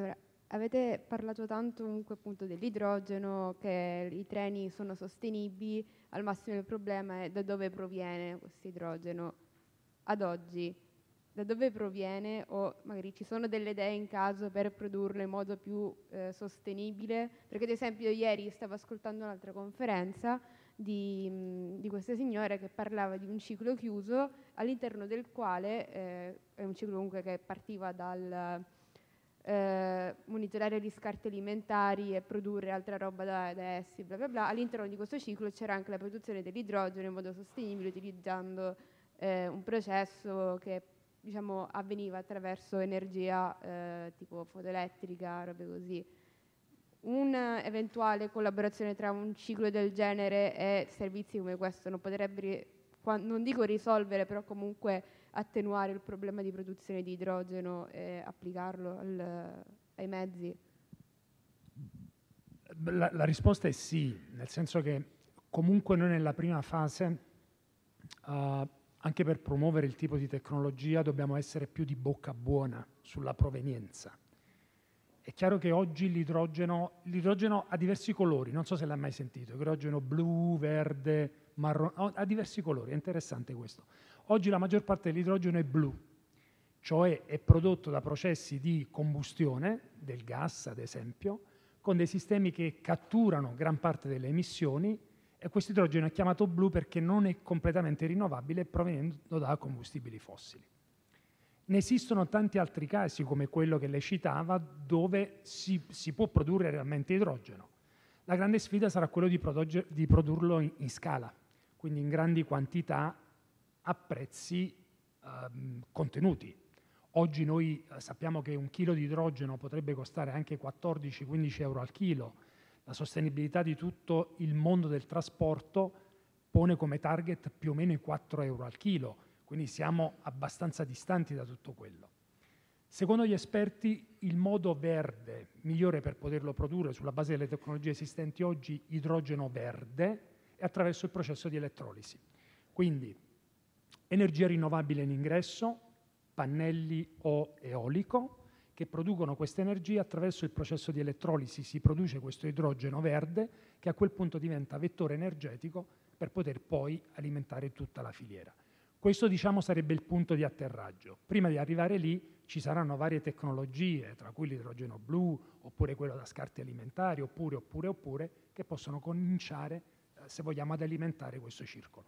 Allora, avete parlato tanto comunque appunto dell'idrogeno, che i treni sono sostenibili, al massimo il problema è da dove proviene questo idrogeno ad oggi, da dove proviene, o magari ci sono delle idee in caso per produrlo in modo più sostenibile, perché ad esempio ieri stavo ascoltando un'altra conferenza di questa signora che parlava di un ciclo chiuso all'interno del quale è un ciclo comunque che partiva dal monitorare gli scarti alimentari e produrre altra roba da essi, bla bla bla. All'interno di questo ciclo c'era anche la produzione dell'idrogeno in modo sostenibile utilizzando un processo che diciamo avveniva attraverso energia tipo fotoelettrica, robe così. Un'eventuale collaborazione tra un ciclo del genere e servizi come questo non potrebbe, non dico risolvere, però comunque attenuare il problema di produzione di idrogeno e applicarlo ai mezzi? La risposta è sì, nel senso che comunque noi nella prima fase, anche per promuovere il tipo di tecnologia, dobbiamo essere più di bocca buona sulla provenienza. È chiaro che oggi l'idrogeno ha diversi colori, non so se l'hai mai sentito, idrogeno blu, verde, marrone, ha diversi colori, è interessante questo. Oggi la maggior parte dell'idrogeno è blu, cioè è prodotto da processi di combustione del gas, ad esempio, con dei sistemi che catturano gran parte delle emissioni, e questo idrogeno è chiamato blu perché non è completamente rinnovabile provenendo da combustibili fossili. Ne esistono tanti altri casi, come quello che lei citava, dove si può produrre realmente idrogeno. La grande sfida sarà quello di produrlo in scala, quindi in grandi quantità a prezzi contenuti. Oggi noi sappiamo che un chilo di idrogeno potrebbe costare anche 14-15 euro al chilo. La sostenibilità di tutto il mondo del trasporto pone come target più o meno i 4 euro al chilo, quindi siamo abbastanza distanti da tutto quello. Secondo gli esperti, il modo verde migliore per poterlo produrre sulla base delle tecnologie esistenti oggi, idrogeno verde, è attraverso il processo di elettrolisi. Quindi energia rinnovabile in ingresso, pannelli o eolico, che producono questa energia. Attraverso il processo di elettrolisi si produce questo idrogeno verde, che a quel punto diventa vettore energetico per poter poi alimentare tutta la filiera. Questo, diciamo, sarebbe il punto di atterraggio. Prima di arrivare lì ci saranno varie tecnologie, tra cui l'idrogeno blu, oppure quello da scarti alimentari, oppure, che possono cominciare, se vogliamo, ad alimentare questo circolo.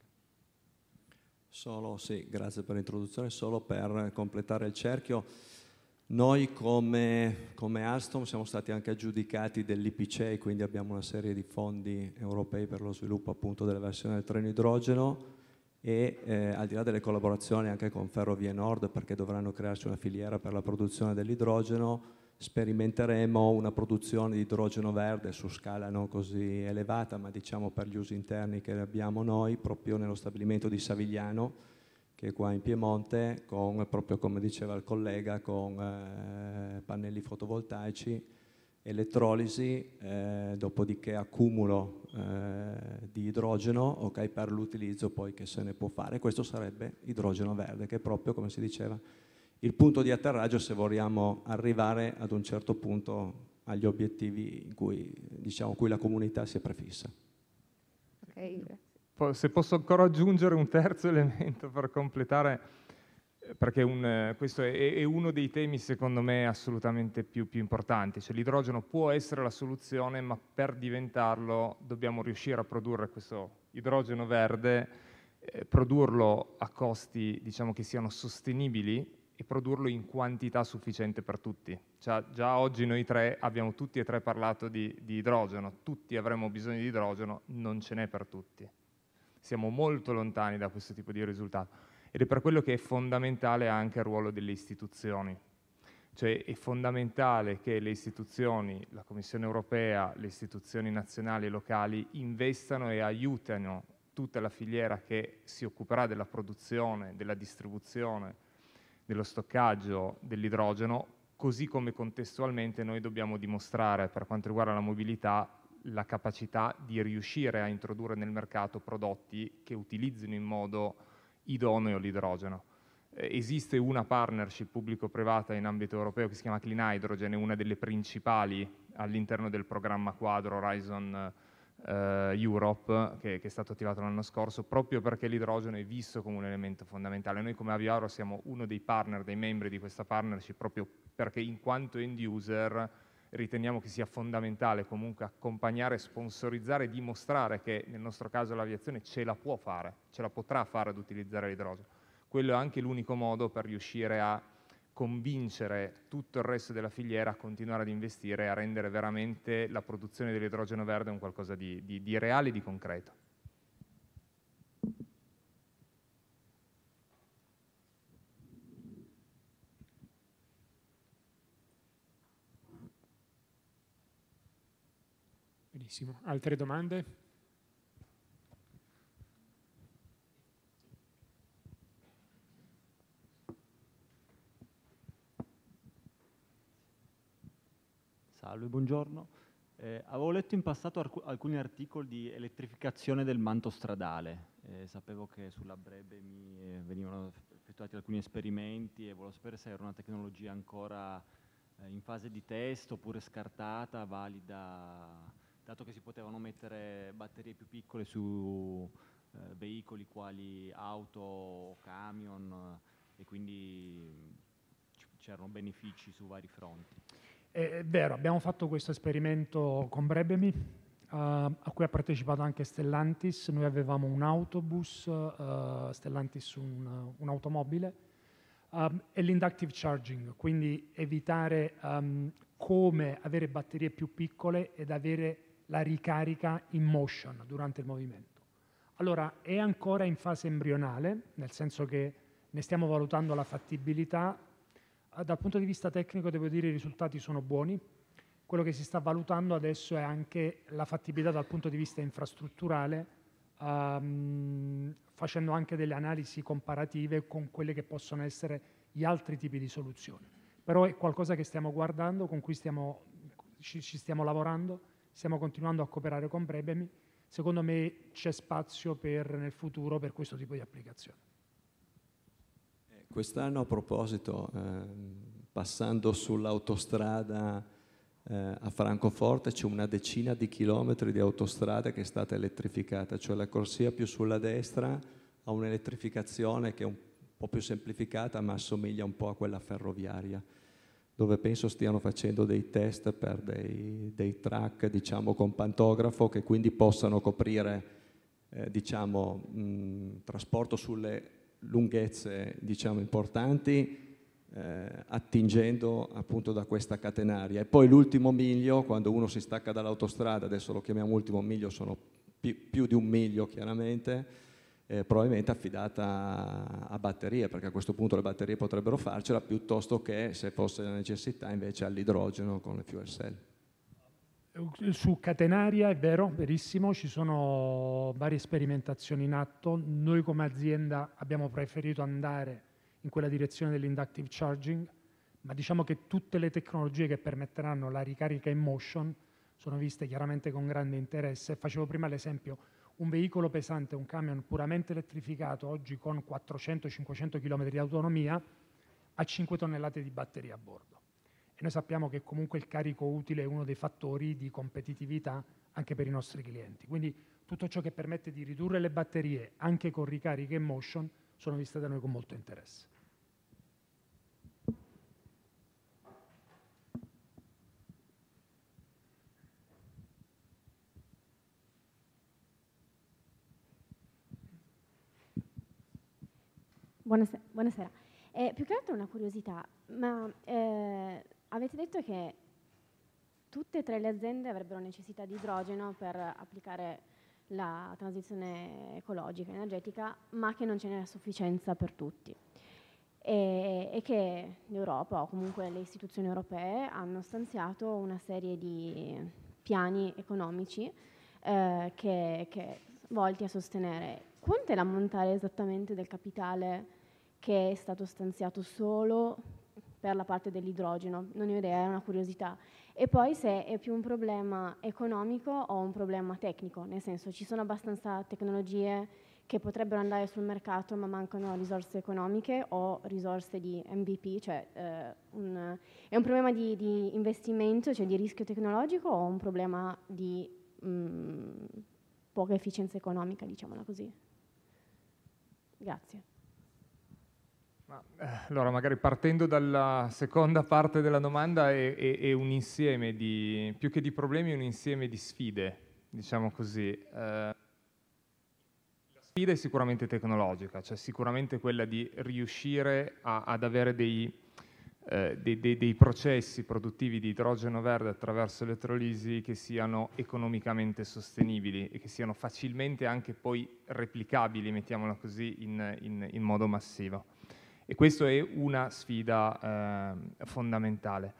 Sì, grazie per l'introduzione. Solo per completare il cerchio, noi come Alstom siamo stati anche aggiudicati dell'IPCEI, quindi abbiamo una serie di fondi europei per lo sviluppo appunto della versione del treno idrogeno, e al di là delle collaborazioni anche con Ferrovie Nord, perché dovranno crearci una filiera per la produzione dell'idrogeno, sperimenteremo una produzione di idrogeno verde su scala non così elevata, ma diciamo per gli usi interni che abbiamo noi, proprio nello stabilimento di Savigliano, che è qua in Piemonte, proprio come diceva il collega, con pannelli fotovoltaici, elettrolisi, dopodiché accumulo di idrogeno, per l'utilizzo poi che se ne può fare. Questo sarebbe idrogeno verde, che è proprio, come si diceva, il punto di atterraggio se vogliamo arrivare ad un certo punto agli obiettivi in cui, diciamo, cui la comunità si è prefissa. Se posso ancora aggiungere un terzo elemento per completare, perché questo è uno dei temi secondo me assolutamente più importanti, cioè l'idrogeno può essere la soluzione, ma per diventarlo dobbiamo riuscire a produrre questo idrogeno verde, produrlo a costi, diciamo, che siano sostenibili e produrlo in quantità sufficiente per tutti. Cioè, già oggi noi tre abbiamo tutti e tre parlato di idrogeno, tutti avremo bisogno di idrogeno, non ce n'è per tutti. Siamo molto lontani da questo tipo di risultato. Ed è per quello che è fondamentale anche il ruolo delle istituzioni. Cioè è fondamentale che le istituzioni, la Commissione europea, le istituzioni nazionali e locali investano e aiutino tutta la filiera che si occuperà della produzione, della distribuzione, dello stoccaggio dell'idrogeno, così come contestualmente noi dobbiamo dimostrare, per quanto riguarda la mobilità, la capacità di riuscire a introdurre nel mercato prodotti che utilizzino in modo idoneo l'idrogeno. Esiste una partnership pubblico-privata in ambito europeo che si chiama Clean Hydrogen, è una delle principali all'interno del programma quadro Horizon Europe, che è stato attivato l'anno scorso, proprio perché l'idrogeno è visto come un elemento fondamentale. Noi come Avio Aero siamo uno dei partner, dei membri di questa partnership, proprio perché in quanto end user riteniamo che sia fondamentale comunque accompagnare, sponsorizzare e dimostrare che nel nostro caso l'aviazione ce la può fare, ce la potrà fare ad utilizzare l'idrogeno. Quello è anche l'unico modo per riuscire a convincere tutto il resto della filiera a continuare ad investire e a rendere veramente la produzione dell'idrogeno verde un qualcosa di reale e di concreto. Benissimo. Altre domande? Salve, buongiorno. Avevo letto in passato alcuni articoli di elettrificazione del manto stradale. Sapevo che sulla Brebe venivano effettuati alcuni esperimenti e volevo sapere se era una tecnologia ancora in fase di test oppure scartata, valida, dato che si potevano mettere batterie più piccole su veicoli quali auto o camion e quindi c'erano benefici su vari fronti. È vero, abbiamo fatto questo esperimento con Brebemi, a cui ha partecipato anche Stellantis. Noi avevamo un autobus, Stellantis un'automobile, e l'inductive charging, quindi evitare come avere batterie più piccole ed avere la ricarica in motion durante il movimento. Allora, è ancora in fase embrionale, nel senso che ne stiamo valutando la fattibilità. Dal punto di vista tecnico devo dire i risultati sono buoni. Quello che si sta valutando adesso è anche la fattibilità dal punto di vista infrastrutturale, facendo anche delle analisi comparative con quelle che possono essere gli altri tipi di soluzioni. Però è qualcosa che stiamo guardando, con cui ci stiamo lavorando, stiamo continuando a cooperare con Brebemi. Secondo me c'è spazio nel futuro per questo tipo di applicazione. Quest'anno a proposito, passando sull'autostrada a Francoforte c'è una decina di chilometri di autostrada che è stata elettrificata, cioè la corsia più sulla destra ha un'elettrificazione che è un po' più semplificata ma assomiglia un po' a quella ferroviaria, dove penso stiano facendo dei test per dei track, diciamo, con pantografo che quindi possano coprire, trasporto sulle lunghezze, diciamo, importanti, attingendo appunto da questa catenaria. E poi l'ultimo miglio, quando uno si stacca dall'autostrada, adesso lo chiamiamo ultimo miglio, sono più di un miglio chiaramente, probabilmente affidata a batterie, perché a questo punto le batterie potrebbero farcela, piuttosto che, se fosse la necessità, invece all'idrogeno con le fuel cell. Su catenaria è vero, verissimo, ci sono varie sperimentazioni in atto. Noi come azienda abbiamo preferito andare in quella direzione dell'inductive charging, ma diciamo che tutte le tecnologie che permetteranno la ricarica in motion sono viste chiaramente con grande interesse. Facevo prima l'esempio, un veicolo pesante, un camion puramente elettrificato, oggi con 400-500 km di autonomia, ha 5 tonnellate di batteria a bordo. E noi sappiamo che comunque il carico utile è uno dei fattori di competitività anche per i nostri clienti. Quindi tutto ciò che permette di ridurre le batterie anche con ricariche in motion sono viste da noi con molto interesse. Buonasera. Più che altro una curiosità, ma avete detto che tutte e tre le aziende avrebbero necessità di idrogeno per applicare la transizione ecologica, energetica, ma che non ce n'è a sufficienza per tutti. E che l'Europa, o comunque le istituzioni europee, hanno stanziato una serie di piani economici che volti a sostenere. Quanto è l'ammontare esattamente del capitale che è stato stanziato solo per la parte dell'idrogeno? Non ho idea, è una curiosità. E poi se è più un problema economico o un problema tecnico, nel senso ci sono abbastanza tecnologie che potrebbero andare sul mercato ma mancano risorse economiche o risorse di MVP, cioè è un problema di investimento, cioè di rischio tecnologico, o un problema di poca efficienza economica, diciamola così? Grazie. Allora, magari partendo dalla seconda parte della domanda, è un insieme di, più che di problemi, è un insieme di sfide, diciamo così. La sfida è sicuramente tecnologica, cioè sicuramente quella di riuscire ad avere dei processi produttivi di idrogeno verde attraverso elettrolisi che siano economicamente sostenibili e che siano facilmente anche poi replicabili, mettiamola così, in modo massivo. E questa è una sfida fondamentale.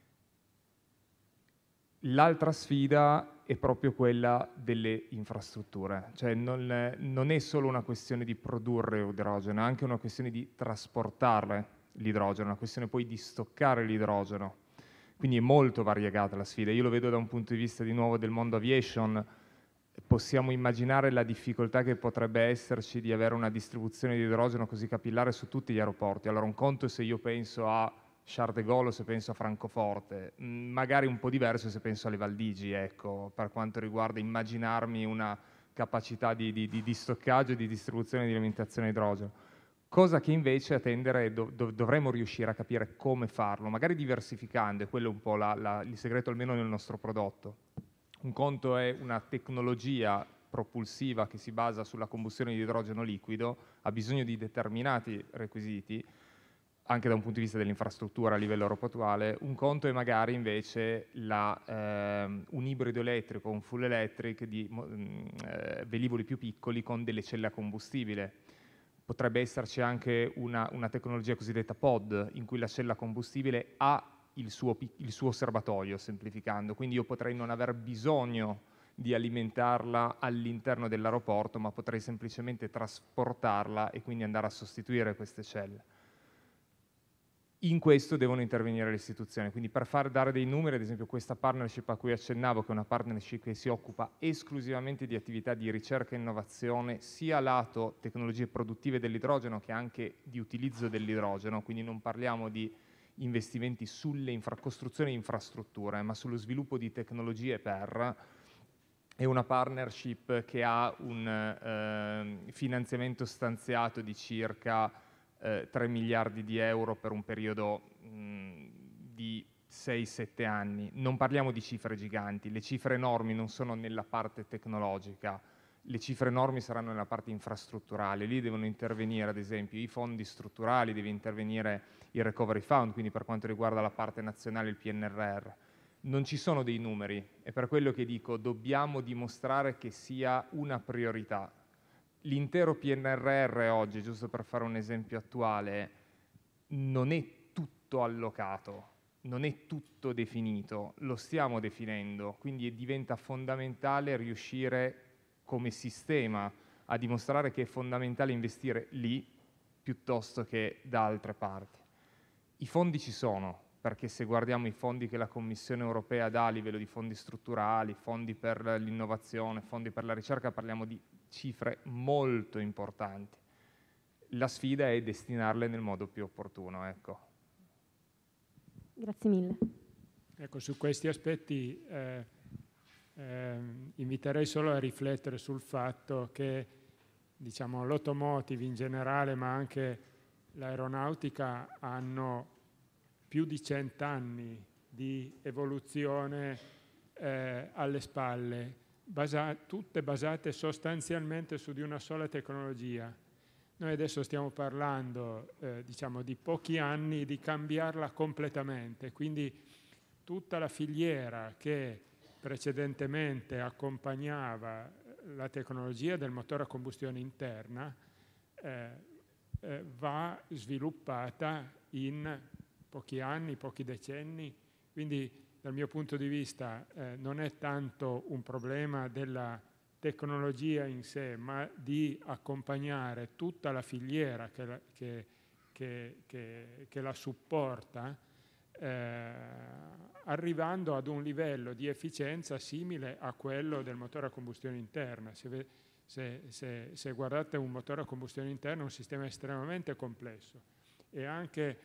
L'altra sfida è proprio quella delle infrastrutture, cioè non è solo una questione di produrre idrogeno, è anche una questione di trasportare l'idrogeno, una questione poi di stoccare l'idrogeno. Quindi è molto variegata la sfida. Io lo vedo da un punto di vista di nuovo del mondo aviation. Possiamo immaginare la difficoltà che potrebbe esserci di avere una distribuzione di idrogeno così capillare su tutti gli aeroporti. Allora un conto è se io penso a Charles de Gaulle o se penso a Francoforte, magari un po' diverso se penso alle Valdigi, ecco, per quanto riguarda immaginarmi una capacità di stoccaggio e di distribuzione di alimentazione a idrogeno. Cosa che invece a tendere dovremmo riuscire a capire come farlo, magari diversificando, e quello è un po' il segreto almeno nel nostro prodotto. Un conto è una tecnologia propulsiva che si basa sulla combustione di idrogeno liquido, ha bisogno di determinati requisiti, anche da un punto di vista dell'infrastruttura a livello aeroportuale. Un conto è magari invece un ibrido elettrico, un full electric di velivoli più piccoli con delle celle a combustibile. Potrebbe esserci anche una tecnologia cosiddetta pod, in cui la cella a combustibile ha il suo serbatoio, semplificando. Quindi io potrei non aver bisogno di alimentarla all'interno dell'aeroporto, ma potrei semplicemente trasportarla e quindi andare a sostituire queste celle. In questo devono intervenire le istituzioni, quindi per dare dei numeri, ad esempio questa partnership a cui accennavo, che è una partnership che si occupa esclusivamente di attività di ricerca e innovazione, sia lato tecnologie produttive dell'idrogeno che anche di utilizzo dell'idrogeno, quindi non parliamo di investimenti sulle costruzione di infrastrutture, ma sullo sviluppo di tecnologie è una partnership che ha un finanziamento stanziato di circa 3 miliardi di euro per un periodo di 6-7 anni. Non parliamo di cifre giganti, le cifre enormi non sono nella parte tecnologica, le cifre enormi saranno nella parte infrastrutturale. Lì devono intervenire ad esempio i fondi strutturali, deve intervenire il Recovery Fund, quindi per quanto riguarda la parte nazionale il PNRR. Non ci sono dei numeri, è per quello che dico dobbiamo dimostrare che sia una priorità. L'intero PNRR oggi, giusto per fare un esempio attuale, non è tutto allocato, non è tutto definito, lo stiamo definendo, quindi diventa fondamentale riuscire come sistema a dimostrare che è fondamentale investire lì piuttosto che da altre parti. I fondi ci sono, perché se guardiamo i fondi che la Commissione europea dà a livello di fondi strutturali, fondi per l'innovazione, fondi per la ricerca, parliamo di cifre molto importanti. La sfida è destinarle nel modo più opportuno, ecco. Grazie mille. Ecco, su questi aspetti inviterei solo a riflettere sul fatto che, diciamo, l'automotive in generale, ma anche l'aeronautica hanno più di 100 anni di evoluzione alle spalle, tutte basate sostanzialmente su di una sola tecnologia. Noi adesso stiamo parlando diciamo di pochi anni di cambiarla completamente, quindi tutta la filiera che precedentemente accompagnava la tecnologia del motore a combustione interna va sviluppata in pochi anni, pochi decenni, quindi dal mio punto di vista non è tanto un problema della tecnologia in sé, ma di accompagnare tutta la filiera che la supporta, arrivando ad un livello di efficienza simile a quello del motore a combustione interna. Se guardate un motore a combustione interna è un sistema estremamente complesso, e anche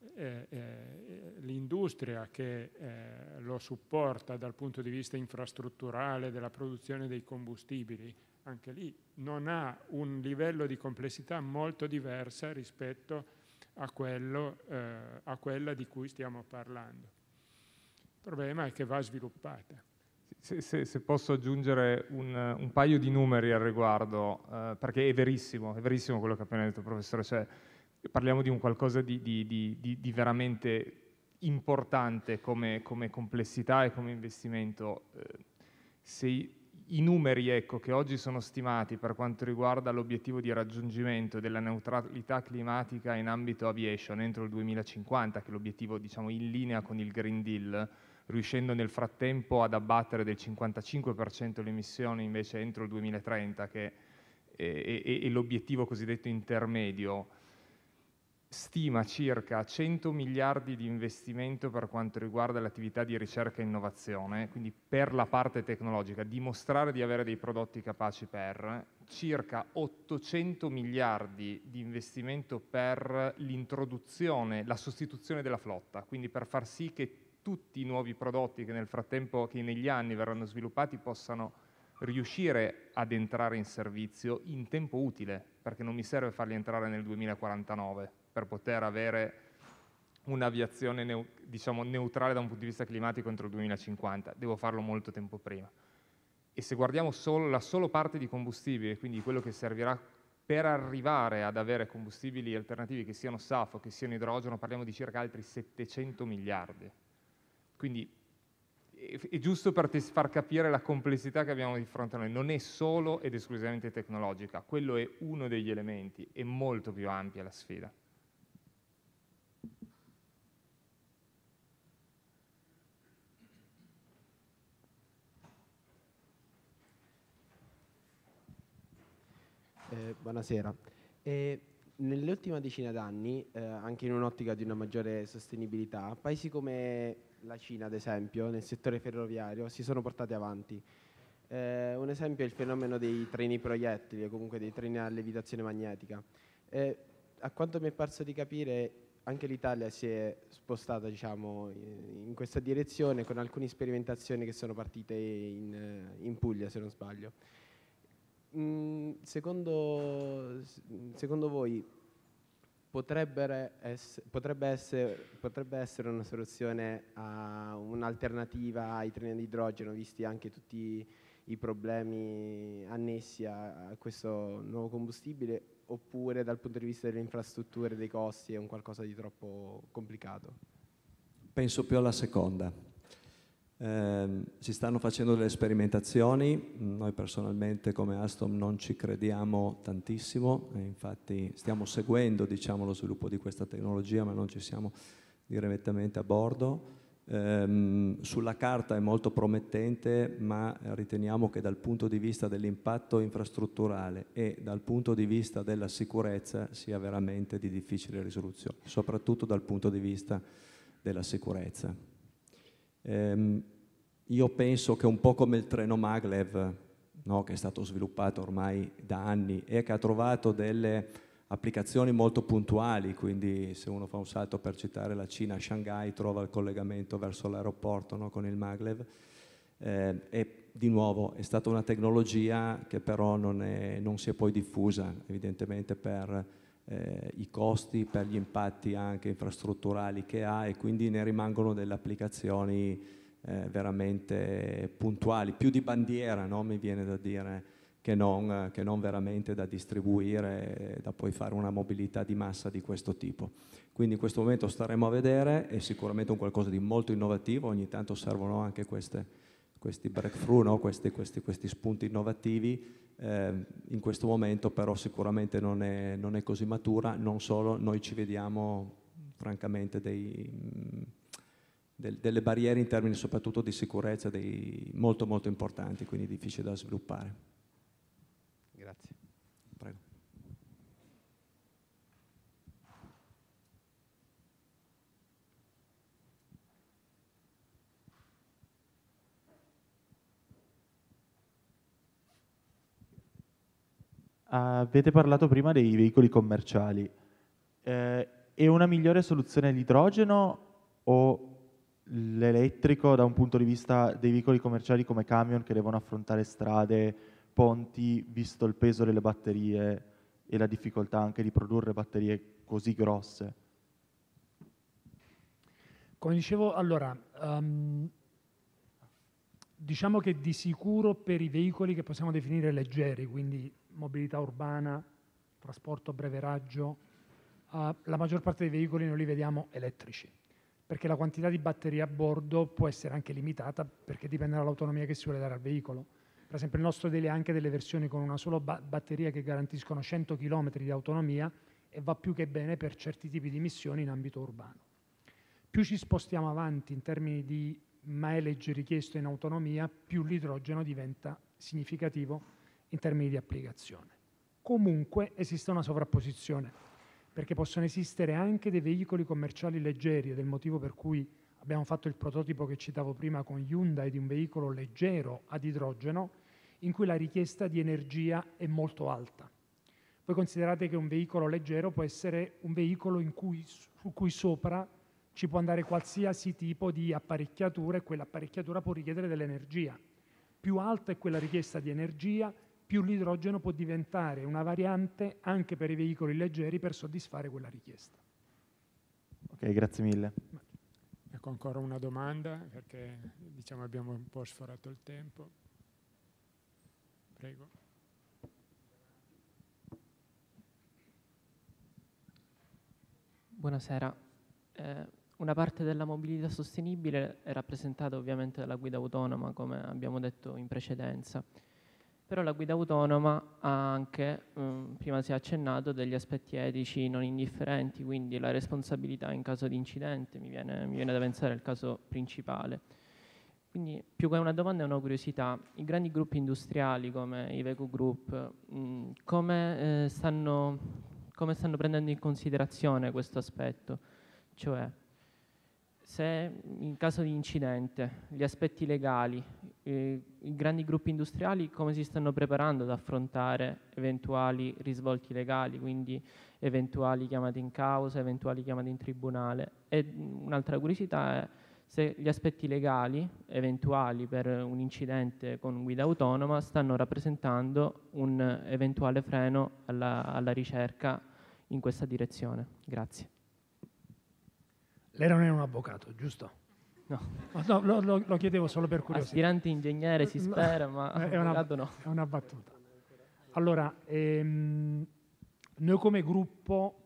l'industria che lo supporta dal punto di vista infrastrutturale della produzione dei combustibili, anche lì non ha un livello di complessità molto diversa rispetto a quella di cui stiamo parlando. Il problema è che va sviluppata. Se posso aggiungere un paio di numeri al riguardo, perché è verissimo quello che ha appena detto il professore, cioè parliamo di un qualcosa di veramente importante come complessità e come investimento. Se i numeri, ecco, che oggi sono stimati per quanto riguarda l'obiettivo di raggiungimento della neutralità climatica in ambito aviation entro il 2050, che è l'obiettivo, diciamo, in linea con il Green Deal, riuscendo nel frattempo ad abbattere del 55% le emissioni invece entro il 2030, che è l'obiettivo cosiddetto intermedio, stima circa 100 miliardi di investimento per quanto riguarda l'attività di ricerca e innovazione, quindi per la parte tecnologica, dimostrare di avere dei prodotti capaci per, circa 800 miliardi di investimento per l'introduzione, la sostituzione della flotta, quindi per far sì che tutti i nuovi prodotti che nel frattempo, che negli anni verranno sviluppati, possano riuscire ad entrare in servizio in tempo utile, perché non mi serve farli entrare nel 2049 per poter avere un'aviazione diciamo neutrale da un punto di vista climatico entro il 2050, devo farlo molto tempo prima. E se guardiamo la sola parte di combustibile, quindi quello che servirà per arrivare ad avere combustibili alternativi che siano SAF o che siano idrogeno, parliamo di circa altri 700 miliardi. Quindi è giusto per far capire la complessità che abbiamo di fronte a noi. Non è solo ed esclusivamente tecnologica, quello è uno degli elementi, è molto più ampia la sfida. Buonasera. Nelle ultime decine d'anni, anche in un'ottica di una maggiore sostenibilità, paesi come la Cina, ad esempio, nel settore ferroviario si sono portati avanti. Un esempio è il fenomeno dei treni proiettili, o comunque dei treni a levitazione magnetica. A quanto mi è parso di capire, anche l'Italia si è spostata, diciamo, in questa direzione con alcune sperimentazioni che sono partite in Puglia, se non sbaglio. Secondo voi potrebbe essere una soluzione, un'alternativa ai treni ad idrogeno, visti anche tutti i problemi annessi a questo nuovo combustibile, oppure dal punto di vista delle infrastrutture, dei costi, è un qualcosa di troppo complicato? Penso più alla seconda. Si stanno facendo delle sperimentazioni, noi personalmente come Alstom non ci crediamo tantissimo, infatti stiamo seguendo, diciamo, lo sviluppo di questa tecnologia, ma non ci siamo direttamente a bordo. Sulla carta è molto promettente, ma riteniamo che dal punto di vista dell'impatto infrastrutturale e dal punto di vista della sicurezza sia veramente di difficile risoluzione, soprattutto dal punto di vista della sicurezza. Io penso che un po' come il treno Maglev, no, che è stato sviluppato ormai da anni e che ha trovato delle applicazioni molto puntuali, quindi se uno fa un salto, per citare la Cina, a Shanghai, trova il collegamento verso l'aeroporto, no, con il Maglev, e di nuovo è stata una tecnologia che però non si è poi diffusa, evidentemente per i costi, per gli impatti anche infrastrutturali che ha, e quindi ne rimangono delle applicazioni veramente puntuali, più di bandiera, no? Mi viene da dire, che non veramente da distribuire, da poi fare una mobilità di massa di questo tipo. Quindi in questo momento staremo a vedere, è sicuramente un qualcosa di molto innovativo, ogni tanto servono anche questi breakthrough, no? questi spunti innovativi. In questo momento però sicuramente non è così matura, non solo, noi ci vediamo francamente delle barriere in termini soprattutto di sicurezza molto molto importanti, quindi difficili da sviluppare. Grazie. Prego. Avete parlato prima dei veicoli commerciali. È una migliore soluzione l'idrogeno o l'elettrico da un punto di vista dei veicoli commerciali come camion che devono affrontare strade, ponti, visto il peso delle batterie e la difficoltà anche di produrre batterie così grosse? Come dicevo, allora, diciamo che di sicuro per i veicoli che possiamo definire leggeri, quindi mobilità urbana, trasporto a breve raggio, la maggior parte dei veicoli noi li vediamo elettrici, perché la quantità di batteria a bordo può essere anche limitata, perché dipende dall'autonomia che si vuole dare al veicolo. Per esempio il nostro ha anche delle versioni con una sola batteria che garantiscono 100 km di autonomia e va più che bene per certi tipi di missioni in ambito urbano. Più ci spostiamo avanti in termini di mileage richiesto in autonomia, più l'idrogeno diventa significativo in termini di applicazione. Comunque esiste una sovrapposizione, perché possono esistere anche dei veicoli commerciali leggeri, ed è il motivo per cui abbiamo fatto il prototipo che citavo prima con Hyundai di un veicolo leggero ad idrogeno, in cui la richiesta di energia è molto alta. Voi considerate che un veicolo leggero può essere un veicolo su cui sopra ci può andare qualsiasi tipo di apparecchiatura e quell'apparecchiatura può richiedere dell'energia. Più alta è quella richiesta di energia, più l'idrogeno può diventare una variante anche per i veicoli leggeri per soddisfare quella richiesta. Ok, grazie mille. Ecco ancora una domanda, perché diciamo abbiamo un po' sforato il tempo. Prego. Buonasera. Una parte della mobilità sostenibile è rappresentata ovviamente dalla guida autonoma, come abbiamo detto in precedenza. Però la guida autonoma ha anche, prima si è accennato, degli aspetti etici non indifferenti, quindi la responsabilità in caso di incidente, mi viene da pensare al caso principale. Quindi più che una domanda è una curiosità. I grandi gruppi industriali come Iveco Group, come stanno prendendo in considerazione questo aspetto? Cioè, se in caso di incidente, gli aspetti legali, i grandi gruppi industriali come si stanno preparando ad affrontare eventuali risvolti legali, quindi eventuali chiamate in causa, eventuali chiamate in tribunale? E un'altra curiosità è se gli aspetti legali eventuali per un incidente con guida autonoma stanno rappresentando un eventuale freno alla ricerca in questa direzione. Grazie. Lei non è un avvocato, giusto? No. No, lo chiedevo solo per curiosità. Aspirante ingegnere si spera, ma avvocato no. È una battuta. Allora, noi come gruppo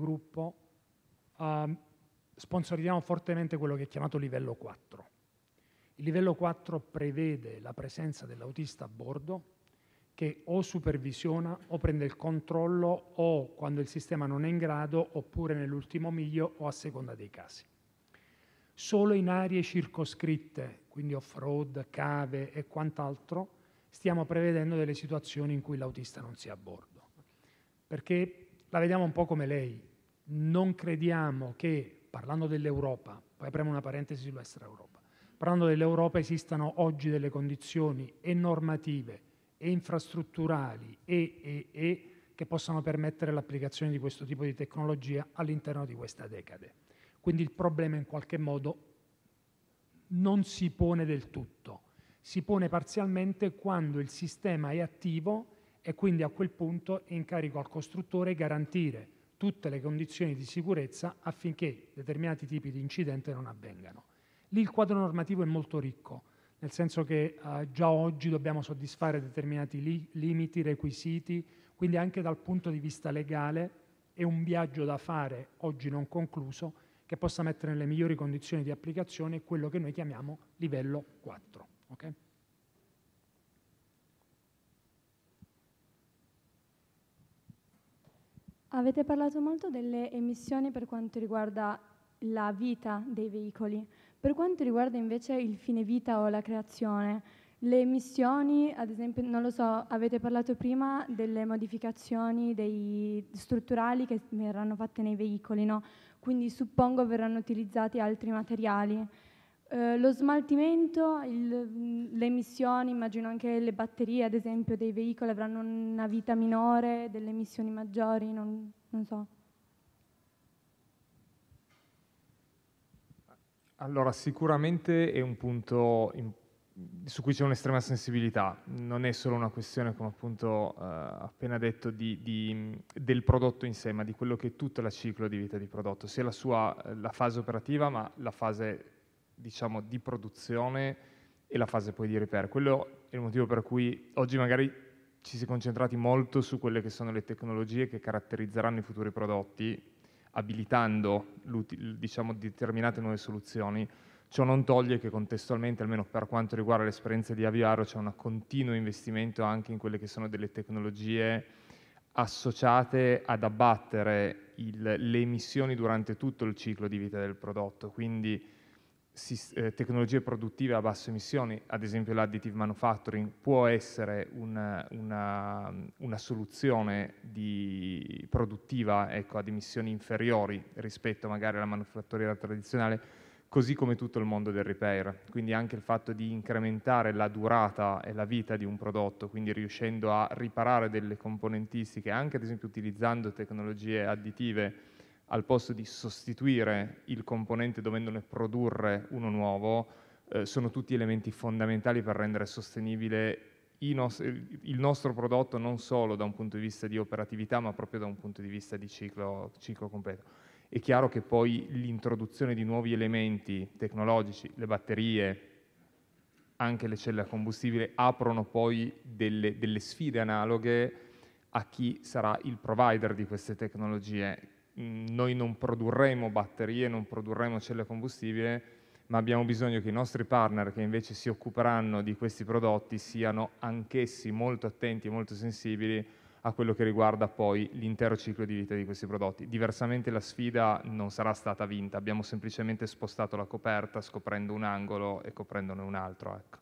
sponsorizziamo fortemente quello che è chiamato livello 4. Il livello 4 prevede la presenza dell'autista a bordo che o supervisiona o prende il controllo o quando il sistema non è in grado oppure nell'ultimo miglio o a seconda dei casi. Solo in aree circoscritte, quindi off-road, cave e quant'altro, stiamo prevedendo delle situazioni in cui l'autista non sia a bordo. Perché la vediamo un po' come lei. Non crediamo che, parlando dell'Europa, poi apriamo una parentesi sull'extraeuropa, parlando dell'Europa esistano oggi delle condizioni e normative e infrastrutturali che possano permettere l'applicazione di questo tipo di tecnologia all'interno di questa decade. Quindi il problema in qualche modo non si pone del tutto, si pone parzialmente quando il sistema è attivo e quindi a quel punto è in carico al costruttore garantire tutte le condizioni di sicurezza affinché determinati tipi di incidente non avvengano. Lì il quadro normativo è molto ricco, nel senso che già oggi dobbiamo soddisfare determinati limiti, requisiti, quindi anche dal punto di vista legale è un viaggio da fare, oggi non concluso, che possa mettere nelle migliori condizioni di applicazione quello che noi chiamiamo livello 4. Okay? Avete parlato molto delle emissioni per quanto riguarda la vita dei veicoli. Per quanto riguarda invece il fine vita o la creazione, le emissioni, ad esempio, non lo so, avete parlato prima delle modificazioni strutturali che verranno fatte nei veicoli, no? Quindi suppongo verranno utilizzati altri materiali. Lo smaltimento, le emissioni, immagino anche le batterie, ad esempio, dei veicoli avranno una vita minore, delle emissioni maggiori, non so. Allora, sicuramente è un punto su cui c'è un'estrema sensibilità. Non è solo una questione, come appunto appena detto, del prodotto in sé, ma di quello che è tutto il ciclo di vita di prodotto, sia la fase operativa, ma la fase, diciamo, di produzione e la fase poi di repair. Quello è il motivo per cui oggi magari ci si è concentrati molto su quelle che sono le tecnologie che caratterizzeranno i futuri prodotti, abilitando, diciamo, determinate nuove soluzioni. Ciò non toglie che contestualmente, almeno per quanto riguarda l'esperienza di Aviaro, c'è un continuo investimento anche in quelle che sono delle tecnologie associate ad abbattere le emissioni durante tutto il ciclo di vita del prodotto, quindi tecnologie produttive a basse emissioni, ad esempio l'additive manufacturing può essere una soluzione produttiva, ecco, ad emissioni inferiori rispetto magari alla manifatturiera tradizionale, così come tutto il mondo del repair. Quindi anche il fatto di incrementare la durata e la vita di un prodotto, quindi riuscendo a riparare delle componentistiche, anche ad esempio utilizzando tecnologie additive, al posto di sostituire il componente dovendone produrre uno nuovo, sono tutti elementi fondamentali per rendere sostenibile il nostro prodotto, non solo da un punto di vista di operatività, ma proprio da un punto di vista di ciclo completo. È chiaro che poi l'introduzione di nuovi elementi tecnologici, le batterie, anche le celle a combustibile, aprono poi delle sfide analoghe a chi sarà il provider di queste tecnologie. Noi non produrremo batterie, non produrremo celle a combustibile, ma abbiamo bisogno che i nostri partner che invece si occuperanno di questi prodotti siano anch'essi molto attenti e molto sensibili a quello che riguarda poi l'intero ciclo di vita di questi prodotti. Diversamente la sfida non sarà stata vinta, abbiamo semplicemente spostato la coperta scoprendo un angolo e coprendone un altro. Ecco.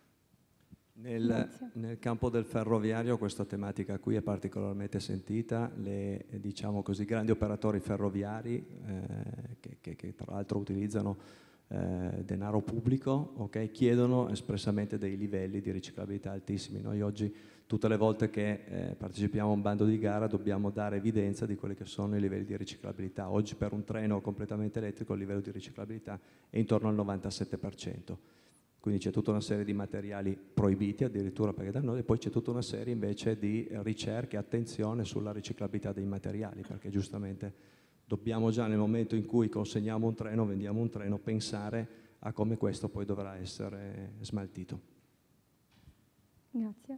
Nel campo del ferroviario questa tematica qui è particolarmente sentita, diciamo così, grandi operatori ferroviari che tra l'altro utilizzano denaro pubblico, okay, chiedono espressamente dei livelli di riciclabilità altissimi. Noi oggi tutte le volte che partecipiamo a un bando di gara dobbiamo dare evidenza di quelli che sono i livelli di riciclabilità. Oggi per un treno completamente elettrico il livello di riciclabilità è intorno al 97%. Quindi c'è tutta una serie di materiali proibiti addirittura perché da noi, e poi c'è tutta una serie invece di ricerche e attenzione sulla riciclabilità dei materiali, perché giustamente dobbiamo già nel momento in cui consegniamo un treno, vendiamo un treno, pensare a come questo poi dovrà essere smaltito. Grazie.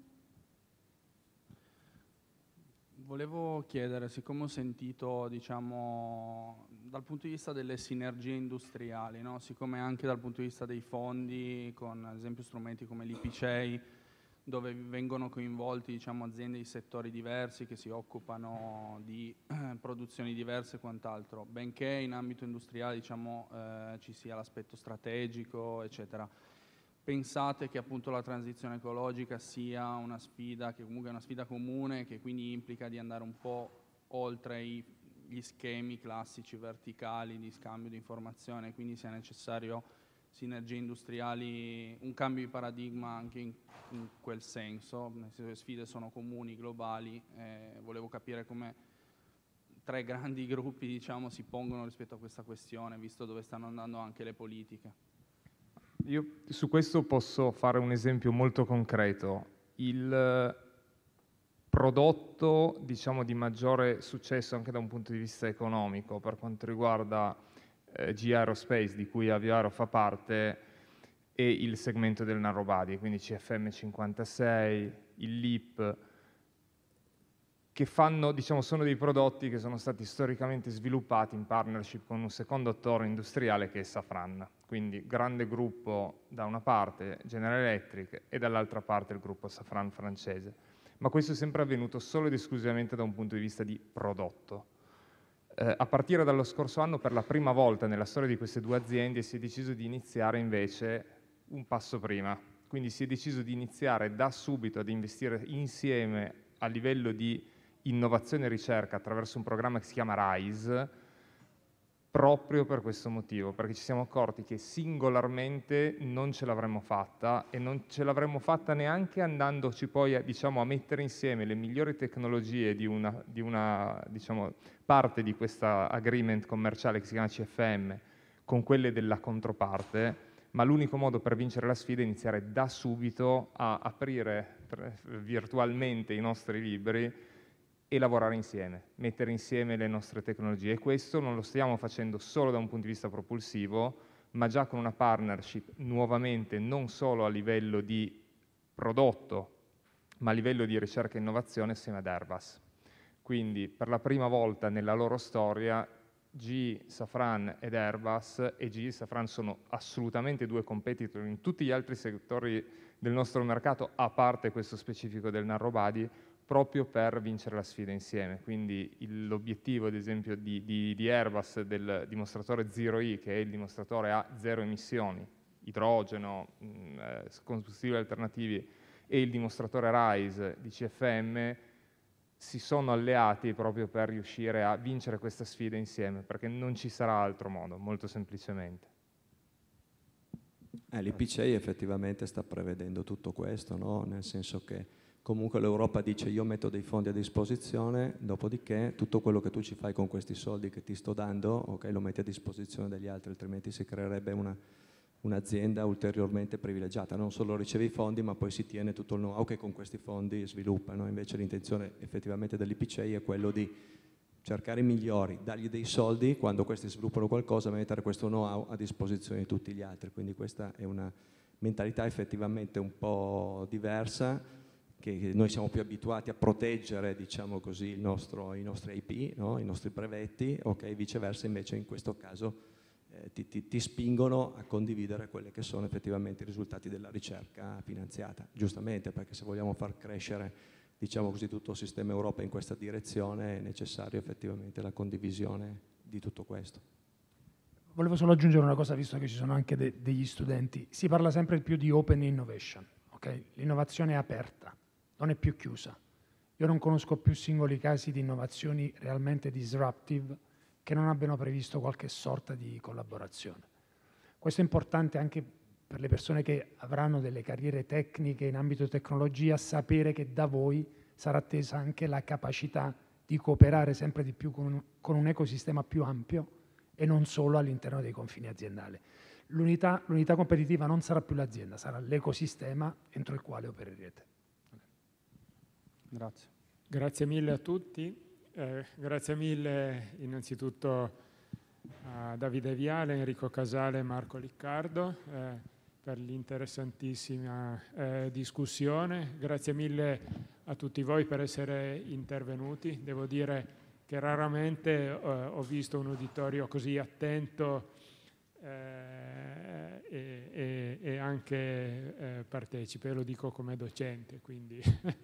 Volevo chiedere, siccome ho sentito, diciamo, dal punto di vista delle sinergie industriali, no? Siccome anche dal punto di vista dei fondi, con ad esempio strumenti come l'IPCEI, dove vengono coinvolti, diciamo, aziende di settori diversi che si occupano di produzioni diverse e quant'altro, benché in ambito industriale, diciamo, ci sia l'aspetto strategico, eccetera. Pensate che appunto la transizione ecologica sia una sfida, che comunque è una sfida comune, che quindi implica di andare un po' oltre gli schemi classici verticali di scambio di informazione, quindi sia necessario sinergie industriali, un cambio di paradigma anche in quel senso, nel senso che le sfide sono comuni, globali, volevo capire come tre grandi gruppi, diciamo, si pongono rispetto a questa questione, visto dove stanno andando anche le politiche. Io su questo posso fare un esempio molto concreto. Il prodotto, diciamo, di maggiore successo anche da un punto di vista economico per quanto riguarda GE Aerospace, di cui Aviaro fa parte, è il segmento del narrowbody, quindi CFM56, il LEAP, che fanno, diciamo, sono dei prodotti che sono stati storicamente sviluppati in partnership con un secondo attore industriale che è Safran, quindi grande gruppo da una parte, General Electric, e dall'altra parte il gruppo Safran francese. Ma questo è sempre avvenuto solo ed esclusivamente da un punto di vista di prodotto. A partire dallo scorso anno, per la prima volta nella storia di queste due aziende, si è deciso di iniziare invece un passo prima. Quindi si è deciso di iniziare da subito ad investire insieme a livello di innovazione e ricerca attraverso un programma che si chiama RISE, proprio per questo motivo, perché ci siamo accorti che singolarmente non ce l'avremmo fatta, e non ce l'avremmo fatta neanche andandoci poi a mettere insieme le migliori tecnologie di una parte di questa agreement commerciale che si chiama CFM con quelle della controparte, ma l'unico modo per vincere la sfida è iniziare da subito a aprire virtualmente i nostri libri e lavorare insieme, mettere insieme le nostre tecnologie. E questo non lo stiamo facendo solo da un punto di vista propulsivo, ma già con una partnership nuovamente non solo a livello di prodotto, ma a livello di ricerca e innovazione assieme ad Airbus. Quindi per la prima volta nella loro storia GE, Safran ed Airbus, e GE e Safran sono assolutamente due competitor in tutti gli altri settori del nostro mercato, a parte questo specifico del narrow body, proprio per vincere la sfida insieme. Quindi l'obiettivo, ad esempio, di Airbus del dimostratore Zero E, che è il dimostratore a zero emissioni, idrogeno, combustibili alternativi, e il dimostratore RISE di CFM, si sono alleati proprio per riuscire a vincere questa sfida insieme, perché non ci sarà altro modo, molto semplicemente. L'IPCEI effettivamente sta prevedendo tutto questo, no? Nel senso che comunque l'Europa dice io metto dei fondi a disposizione, dopodiché tutto quello che tu ci fai con questi soldi che ti sto dando, ok, lo metti a disposizione degli altri, altrimenti si creerebbe un'azienda ulteriormente privilegiata. Non solo ricevi i fondi, ma poi si tiene tutto il know-how che con questi fondi sviluppa, no? Invece l'intenzione effettivamente dell'IPCEI è quello di cercare i migliori, dargli dei soldi quando questi sviluppano qualcosa, mettere questo know-how a disposizione di tutti gli altri. Quindi questa è una mentalità effettivamente un po' diversa, che noi siamo più abituati a proteggere, diciamo così, i nostri IP, no? I nostri brevetti, ok, viceversa invece in questo caso ti spingono a condividere quelli che sono effettivamente i risultati della ricerca finanziata, giustamente, perché se vogliamo far crescere, diciamo così, tutto il sistema Europa in questa direzione è necessario effettivamente la condivisione di tutto questo. Volevo solo aggiungere una cosa, visto che ci sono anche degli studenti. Si parla sempre più di open innovation, ok? L'innovazione è aperta, non è più chiusa. Io non conosco più singoli casi di innovazioni realmente disruptive che non abbiano previsto qualche sorta di collaborazione. Questo è importante anche per le persone che avranno delle carriere tecniche in ambito tecnologia, sapere che da voi sarà attesa anche la capacità di cooperare sempre di più con un ecosistema più ampio e non solo all'interno dei confini aziendali. L'unità competitiva non sarà più l'azienda, sarà l'ecosistema entro il quale opererete. Grazie. Grazie mille a tutti. Grazie mille innanzitutto a Davide Viale, Enrico Casale e Marco Liccardo per l'interessantissima discussione. Grazie mille a tutti voi per essere intervenuti. Devo dire che raramente ho visto un uditorio così attento e anche partecipe, lo dico come docente, quindi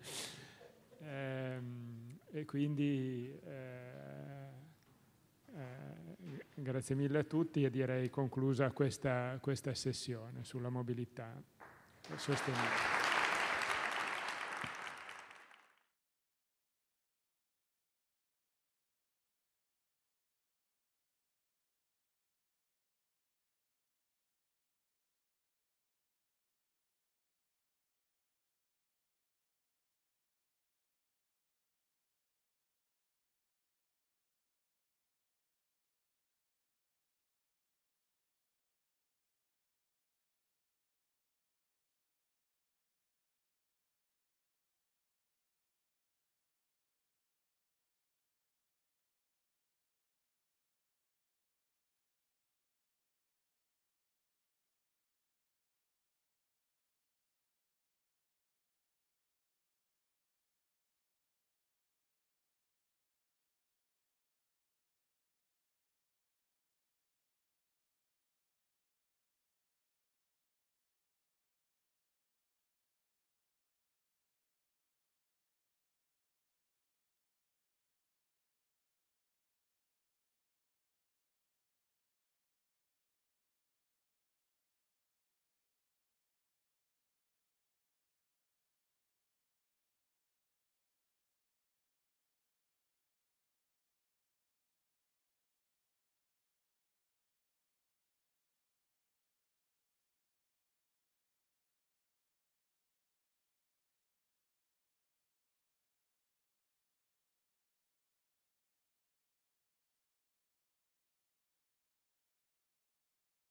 e quindi grazie mille a tutti, e direi conclusa questa sessione sulla mobilità sostenibile.